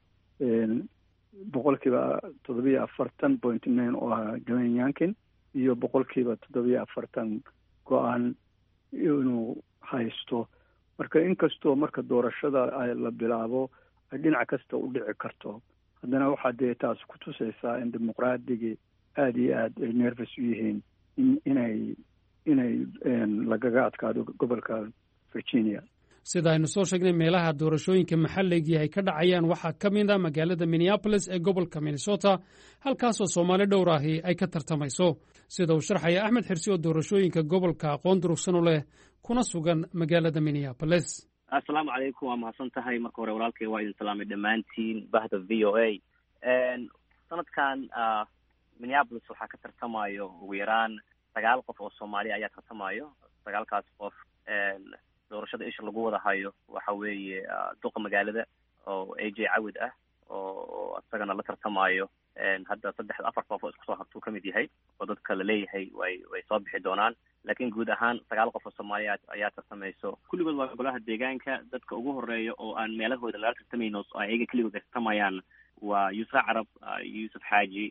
47.9 oo ah Glenn Youngkin iyo 47% go-aan inuu haysto. marka inkastoo marka doorashada la bilaabo ay dhinac kasta u dhici karto haddana waxaa dee taas ku tusaysaa in dimuqraadigi aada iyo aada ay nervous u yihiin inay lagaga adkaado gobolka virginia. sida aynu soo sheegnay meelaha doorashooyinka maxalligii ay ka dhacayaan waxaa ka mid a magaalada minneapolis ee gobolka minnesota halkaasoo soomaali dhowr ahi ay ka tartamayso sida uu sharxaya axmed xirsi oo doorashooyinka gobolka aqoon durugsan u leh kuna sugan magaalada minneapolis. assalaamu calaykum, waa mahadsan tahay. marka hore walaalkay waa idin salaamay dhammaantiin bahda v o a. sanadkan minneapolis waxaa ka tartamayo ugu yaraan 9 qof oo soomaali ayaa tartamayo. 9kaas qof doorashada isha lagu wada hayo waxa weeye duqa magaalada oo AJ Cawid ah oo asagana la tartamayo hadda 3-4 qof oo isku soo hartuu kamid yahay oo dadka la leeyahay way soo bixi doonaan. laakiin guud ahaan 9 qof oo Soomaaliyeed ayaa tartamayso. kulligood waa golaha deegaanka. dadka ugu horeeya oo aan meelahooda laga tartamayno oo ayaga kaligood ay tartamayaan waa Yusra Carab, Yusuf Xaaji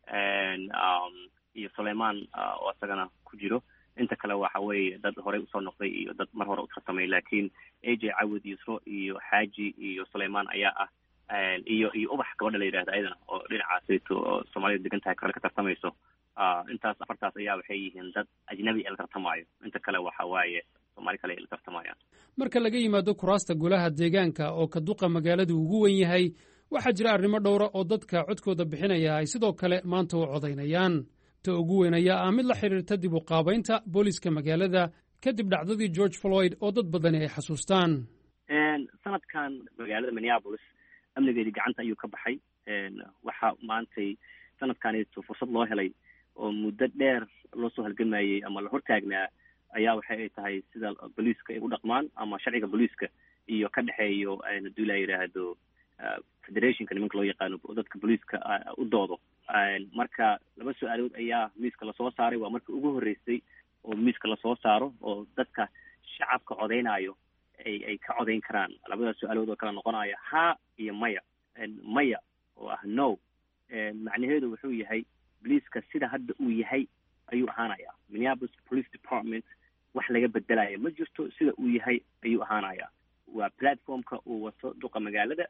iyo Sulaymaan oo asagana ku jiro. inta kale waxa weeye dad horey usoo noqday iyo dad mar hore u tartamay. laakiin AJ Cawid, Yusro iyo Xaaji iyo Sulaymaan ayaa ah iyo ubax gabadha la yidhahda ayadana oo dhinacaasayto oo Soomaalida degan tahay kale ka tartamayso. intaas 4taas ayaa waxay yihiin dad ajnabi ee la tartamayo. inta kale waxa waaye Soomaali kale ee la tartamayaan. marka laga yimaado kuraasta golaha deegaanka oo ka duqa magaaladu ugu weyn yahay waxaa jira arrimo dhowra oo dadka codkooda bixinaya ay sidoo kale maanta u codaynayaan. ta ugu weyn ayaa ah mid la xiriirta dib u qaabaynta booliska magaalada kadib dhacdadii George Floyd oo dad badani ay xasuustaan. sanadkan magaalada Minneapolis amnigeedii gacanta ayuu ka baxay. waxaa maantay sanadkaneeto fursad loo helay oo muddo dheer loo soo halgamayey ama la hortaagnaa ayaa waxay ay tahay sida booliiska ay u dhaqmaan ama sharciga booliiska iyo ka dhexeeyo haddii la yidhaahdo federationka nimanka loo yaqaano dadka booliiska u doodo. marka 2 su-aalood ayaa miiska lasoo saaray. waa markii ugu horreysay oo miiska lasoo saaro oo dadka shacabka codeynayo ay ka codeyn karaan. 2daas su-aalood oo kala noqonaya ha iyo maya. maya oo ah no macnaheedu wuxuu yahay booliiska sida hadda uu yahay ayuu ahaanaya. Minneapolis Police Department wax laga bedelayo ma jirto. sida uu yahay ayuu ahaanaya. waa platformka uu wato duqa magaalada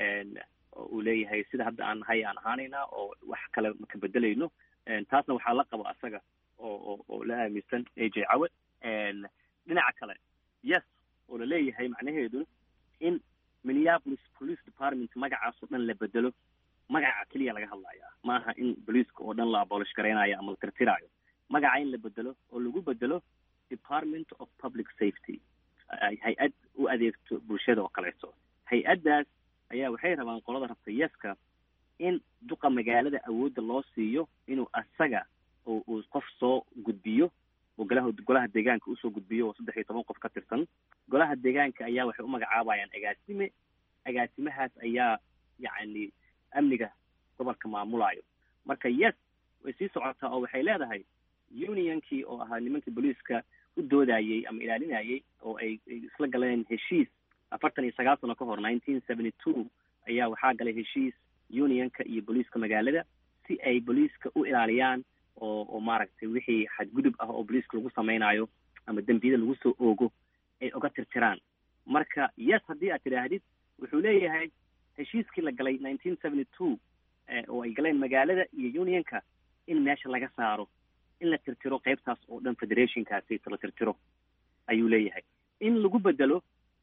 uu leeyahay sida hadda aan nahay aan ahaanaynaa oo wax kale ma ka bedelayno. taasna waxaa la qaba asaga oo la aaminsan AJ Cawad. dhinaca kale yes oo la leeyahay macnaheedu in Minneapolis Police Department magacaas oo dhan la bedelo. magaca kaliya laga hadlayaa ma aha in booliiska oo dhan la abolish gareynayo ama la tirtiraayo. magaca in la bedelo oo lagu bedelo Department of Public Safety, hay-ad u adeegto bulshada oo kaleeto. hay-addaas ayaa waxay rabaan qolada rabta yeska in duqa magaalada awoodda loo siiyo inuu asaga uu qof soo gudbiyo oo golaha deegaanka usoo gudbiyo oo 13 qof ka tirsan. golaha deegaanka ayaa waxay u magacaabayaan agaasimahaas ayaa yacni amniga gobolka maamulayo. marka yes way sii socotaa oo waxay leedahay unionkii oo ahaa nimankii booliiska u doodayey ama ilaalinayey oo ay isla galeen heshiis 49 sano ka hor 1972 ayaa waxaa galay heshiis unionka iyo booliiska magaalada si ay booliiska u ilaaliyaan oo maaragtay wixii xadgudub ah oo booliiska lagu samaynayo ama dembiyada lagu soo oogo ay uga tirtiraan. marka yes haddii aad tidhaahdid wuxuu leeyahay heshiiskii la galay 1972 oo ay galeen magaalada iyo unionka in meesha laga saaro, in la tirtiro qaybtaas oo dhan federationkaasi la tirtiro ayuu leeyahay. in lagu bedelo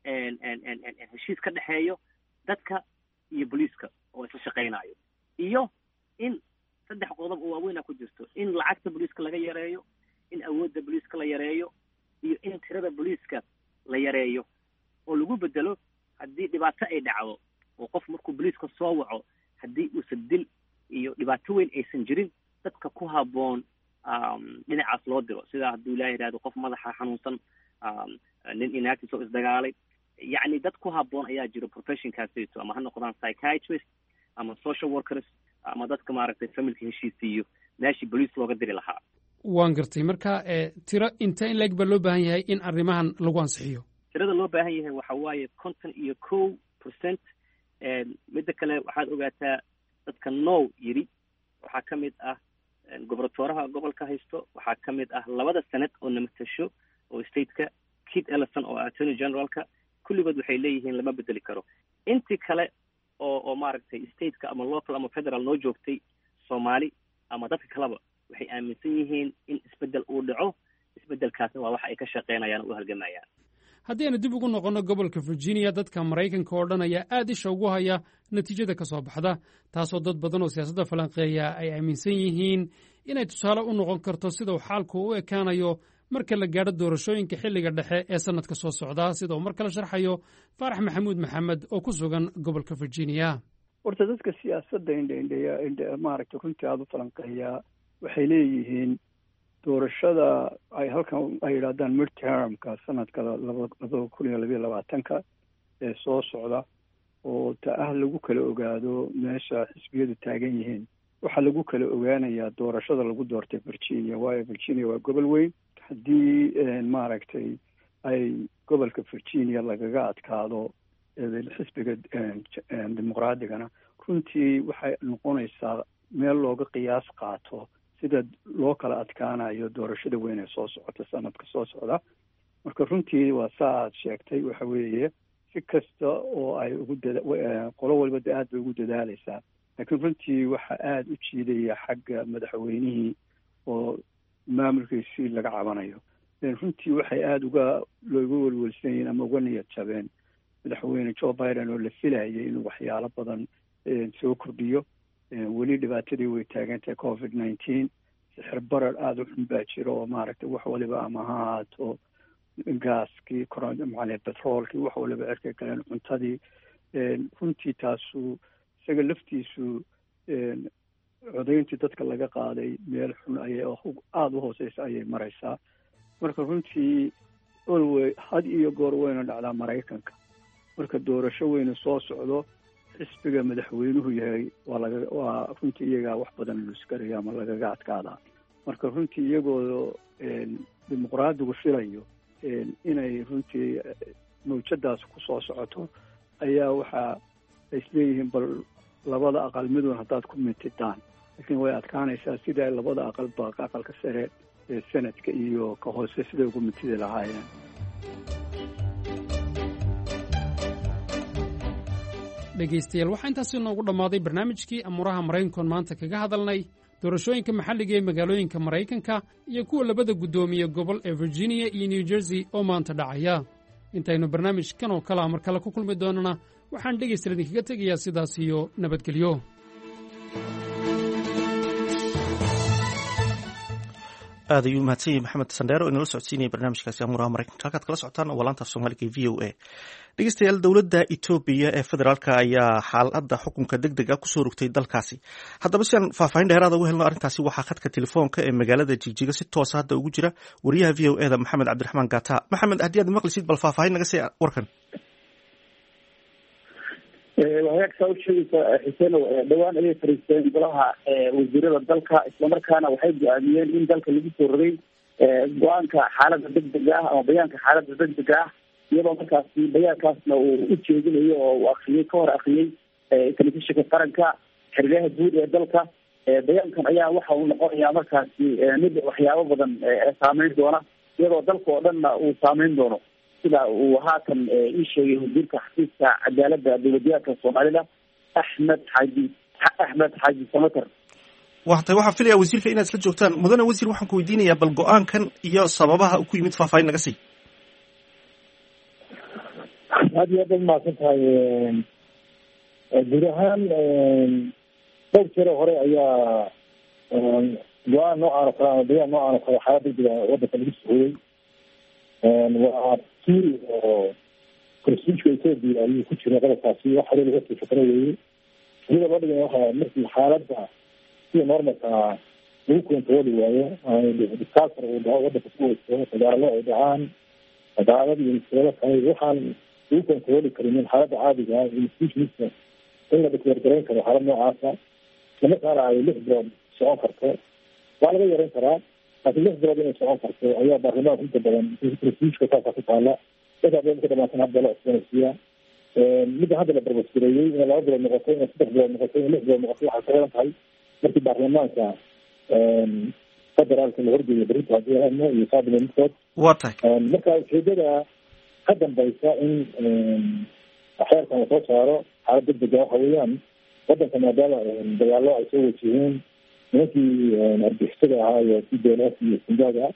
heshiis ka dhexeeyo dadka iyo booliiska oo isla shaqaynayo, iyo in 3 qodob oo waaweyn ku jirto in lacagta booliiska laga yareeyo, in awoodda booliiska la yareeyo, iyo in tirada booliiska la yareeyo oo lagu bedelo haddii dhibaato ay dhacdo oo qof markuu booliiska soo waco haddii uusan dil iyo dhibaato weyn aysan jirin dadka ku habboon dhinacaas loo diro. sida hadduu ilaahay yidhaahdo qof madaxa xanuunsan, nin inaagtiis oo isdagaalay, yacni dad ku habboon ayaa jiro professionkaasito ama ha noqdaan psychiatrist ama social workers ama dadka maaragtay familka heshiisiiyo meeshii booliis looga diri lahaa. waan gartay. marka tiro inta in leeg baa loo baahan yahay in arrimahan lagu ansixiyo? tirada loo baahan yahay waxa waaye 51%. midda kale waxaad ogaataa dadka no yiri waxaa ka mid ah gobernatoraha gobolka haysto, waxaa ka mid ah 2 senate oo namatasho oo stateka, Keith Ellison oo attorney generalka. kulligood waxay leeyihiin lama bedeli karo. intii kale oo maaragtay stateka ama local ama federal noo joogtay Soomaali ama dadka kaleba waxay aaminsan yihiin in isbeddel uu dhaco, isbeddelkaasna waa waxa ay ka shaqaynayaan oo u halgamayaan. haddii aanu dib ugu noqonno gobolka virginia, dadka maraykanka oo dhan ayaa aad isha ugu haya natiijada ka soo baxda, taasoo dad badan oo siyaasadda falanqeeya ay aaminsan yihiin inay tusaale u noqon karto sida uu xaalku u ekaanayo marka la gaadho doorashooyinka xilliga dhexe ee sannadka soo socda, sida uu mar kale sharxayo faarax maxamuud maxamed oo ku sugan gobolka virginia. horta dadka siyaasadda maaragtay runtii aada u falanqeeyaa waxay leeyihiin doorashada ay halkan ay yidhaahdaan midtermka sanadka 2022 ee soo socda oo lagu kala ogaado meesha xisbiyadu taagan yihiin. waxaa lagu kala ogaanayaa doorashada lagu doortay virginia, waayo virginia waa gobol weyn. haddii maaragtay ay gobolka virginia lagaga adkaado xisbiga dimuqraadigana, runtii waxay noqonaysaa meel looga qiyaas qaato sida loo kala adkaanayo doorashada weyn ee soo socota sanadka soo socda. marka runtii waa saa aad sheegtay, waxa weeye si kasta oo ay qolo walba aad bay ugu dadaaleysaa, laakiin runtii waxa aada u jiidaya xagga madaxweynihii oo maamulkiisii laga cabanayo. runtii waxay aada looga welwelsan yihiin ama uga niyad jabeen madaxweyne Joe Biden oo la filayay inuu waxyaalo badan soo kordhiyo. weli dhibaatadii way taagantahay COVID-19, sixir barar aada u xun baa jiro oo maaragtay wax waliba ama ha ahaato gaaskii, petroolkii, wax waliba cirka galeen, cuntadii. runtii taasu isaga laftiisu codayntii dadka laga qaaday meel xun ayay aada u hooseysa ayay maraysaa. marka runtii had iyo goor weyna dhacdaa maraykanka marka doorasho weynu soo socdo, xisbiga madaxweynuhu yahay waa runtii iyagaa wax badan luskarayo ama lagaga adkaadaa. marka runtii iyagoo dimuqraadigu filayo inay runtii mawjadaas ku soo socoto, ayaa waxa ay isleeyihiin bal labada aqal midun haddaad ku mitidaan, laakiin way adkaanaysaa sida labada aqalba, aqalka sare ee sanadka iyo ka hoose siday ugu mitidi lahaayeen. dhegaystayaal, waxaa intaasi noogu dhammaaday barnaamijkii amuuraha maraykankoon maanta kaga hadalnay doorashooyinka maxalliga ee magaalooyinka maraykanka iyo kuwa labada guddoomiye gobol ee virginia iyo new jersey oo maanta dhacaya. intaynu barnaamijkan oo kalea mar kale ku kulmi doonana waxaan dhegaystayaal idinkaga tegayaa sidaas iyo nabadgelyo. aad ayuu mahadsan yahay maxamed sandheero oo inala socodsiinaya barnaamijkaasi amuuraha maraykanka. halkaad kala socotaan oo laanta af soomaaliga v o a. dhegeystayaal, dowladda Etoobiya ee federaalka ayaa xaaladda xukunka degdeg ah kusoo rogtay dalkaasi. haddaba si aan faahfaahin dheeraada ugu helno arrintaasi, waxaa khadka telefoonka ee magaalada Jigjiga si toosa hadda ugu jira wariyaha v o e da maxamed cabdiraxmaan gaata. maxamed, haddii aad maqlisid bal faahfaahin naga sii warkan. wagaagsaa u sheegaysa xuseen, dhowaan ayay fariisteen golaha wasiirada dalka, islamarkaana waxay go-aamiyeen in dalka lagu soo rogay go-aanka xaaladda degdega ah ama bayaanka xaaladda degdega ah, iyadoo markaasi bayaankaasna uu u jeedinayo oo uu akriyey ka hor akriyey telefishinka qaranka xiriyaha guud ee dalka. bayaankan ayaa waxa uu noqonayaa markaasi mid waxyaabo badan saameyn doona, iyadoo dalka oo dhanna uu saameyn doono, sida uu haatan ii sheegay wasiirka xafiiska cadaaladda dowladyaadka soomaalida axmed xaaji samater. waxaan filaya wasiirka inaad isla joogtaan. mudane wasiir, waxaan ku weydiinayaa bal go-aankan iyo sababaha ku yimid faahfaahin naga sii. aad iyo aad baad mahadsan tahay. guud ahaan dhowr jeer hore ayaa go-aan noocan oo kale ama bayaan noocan oo kale xaalad degdega wadanka lagu sohoyey. waa suuri oo konstitutionka Ethiopia ayuu ku jira qodobkaasi, wax hore laga soo fikray weeye. sida loo dhigay waxa markii xaaladda sida normalka lagu kontrooli waayo, disaster uu dhaco wadanka ku weysto, dagaalo ay dhacaan, dagaalada iyo mushkilado kale, waxaan lagu kontrooli karin xaaladda caadiga ah institutionista in la declare karo xaalad noocaasa, islamarkaana ay 6 bilood socon karto. waa laga yareyn karaa, laakiin 6 bilood inay socon karto ayaa baarlamaanka inta badan konstitutionka saasa ku taala. dadka ka dhamaatan hadda la cusboonaysiiya midda hadda la barbasgareeyey inay 2 bilood noqoto, inay 3 bilood noqoto, inay 6 bilood noqoto, waxay ka xiran tahay markii baarlamaanka federaalka la horgeeyo berito haddii aadno iyo saabile midkood. waa tahay marka ujeedada ka dambaysa in xeerkan lasoo saaro xaalad degdega waxa weeyaan wadanka maadaama dagaalo ay soo wajiheen, nimankii argixisada ahaa iyo CDLF iyo Sindaga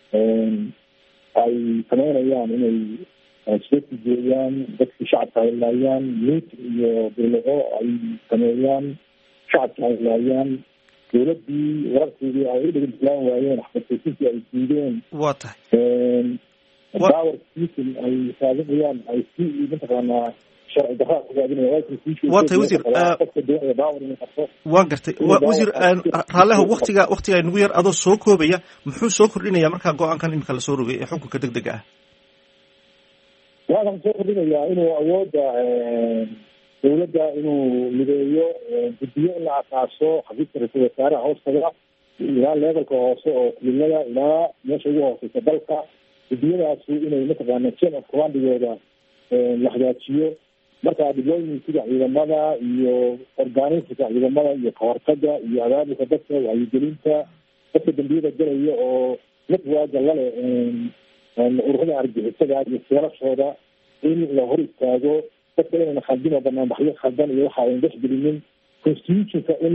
ay sameynayaan inay soo tijeeyaan dadkii shacabka ay laayaan luut iyo bilaqo ay sameeyaan shacabka ay laayaan dowladdii wararkeedii ay u dhegeysan waayeen xaqiiqadii ay diideen waa tahay power system ay saadinayaan ay si mataqaanaa sharci darro waa tahay wasiir waa gartay wasiir raalleha waqtiga nagu yar adoo soo koobaya muxuu soo kordhinayaa markaa go-aankan imika lasoo rogay ee xukunka degdega ah waxaan soo kordhinayaa inuu awoodda dowladda inuu mideeyo guddiyo in la asaaso xafiiska ra-iisul wasaaraha hoostaga ilaa levelka hoose oo kulilada ilaa meesha ugu hooseysa dalka guddiyadaasu inay mataqaana chain of commandgooda la hagaajiyo marka dibloying sida ciidamada iyo organisinka ciidamada iyo kahortaga iyo abaabulka dadka wacyigelinta dadka dambiyada galaya oo networka lale ururada argixisada iyo seelashooda in la hor istaago dadka inayna khaldin oo banaanbaxyo khaldan iyo waxa ayn dexgelinin constitutionka in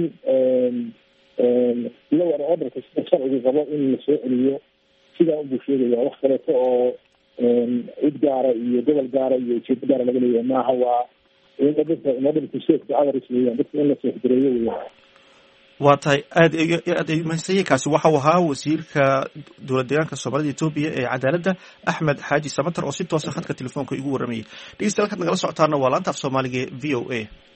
law and orderka sida sharciga qabo in la soo celiyo sidaa unbuu sheegaya wax kaleeto oo cid gaara iyo gobol gaara iyo ujeedo gaara laga leeyahay maaha waa weyaan dadka in la seexdireeyo weya waa tahay aad mahadsanyahy waxau ahaa wasiirka dowlad deegaanka soomaalida Ethiopia ee cadaaladda Axmed Xaaji Samatar oo si toos ah khadka telefoonka igu waramayay dhegeystayaal halkaad nagala socotaana waa laanta af Soomaaliga ee VOA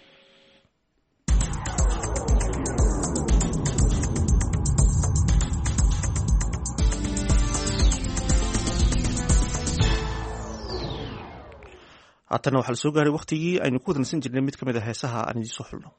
haatana waxaa la soo gaaray waktigii aynu ku wadansan jirnay mid ka mid a heesaha aan idiin soo xulno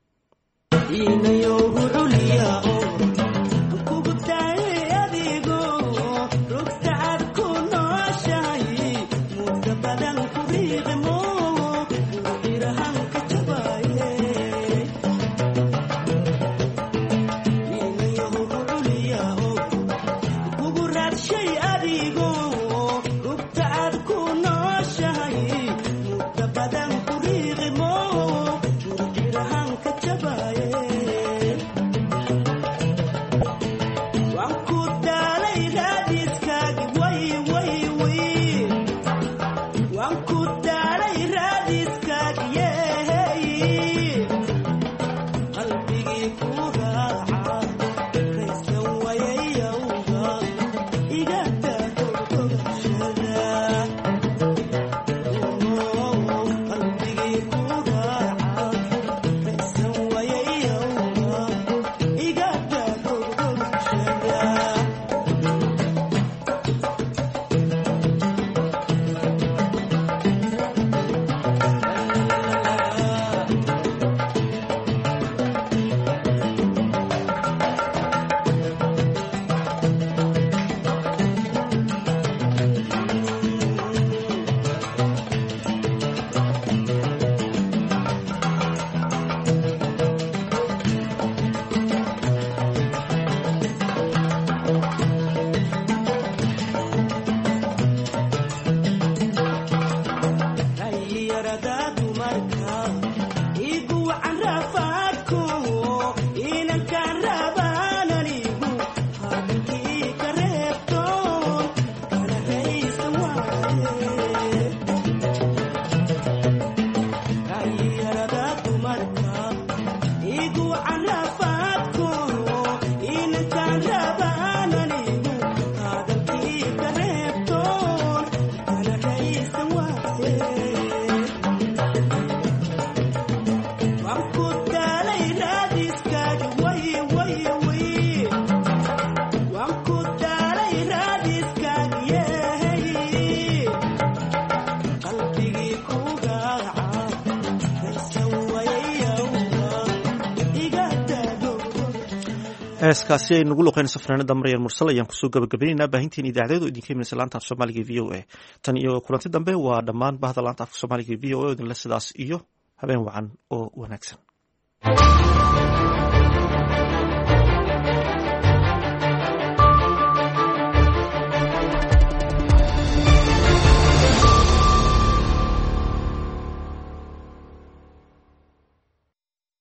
heeskaasi ay nagu luqeynayso fanaanada Maryam Mursal ayaan kusoo gabagabaynaynaa baahinteen idaacadeedu idinka imanaysa laanta af Soomaaliga VOA tan iyo kulanti dambe waa dhammaan bahda laanta af Soomaaliga VOA oo idin la sidaas iyo habeen wacan oo wanaagsan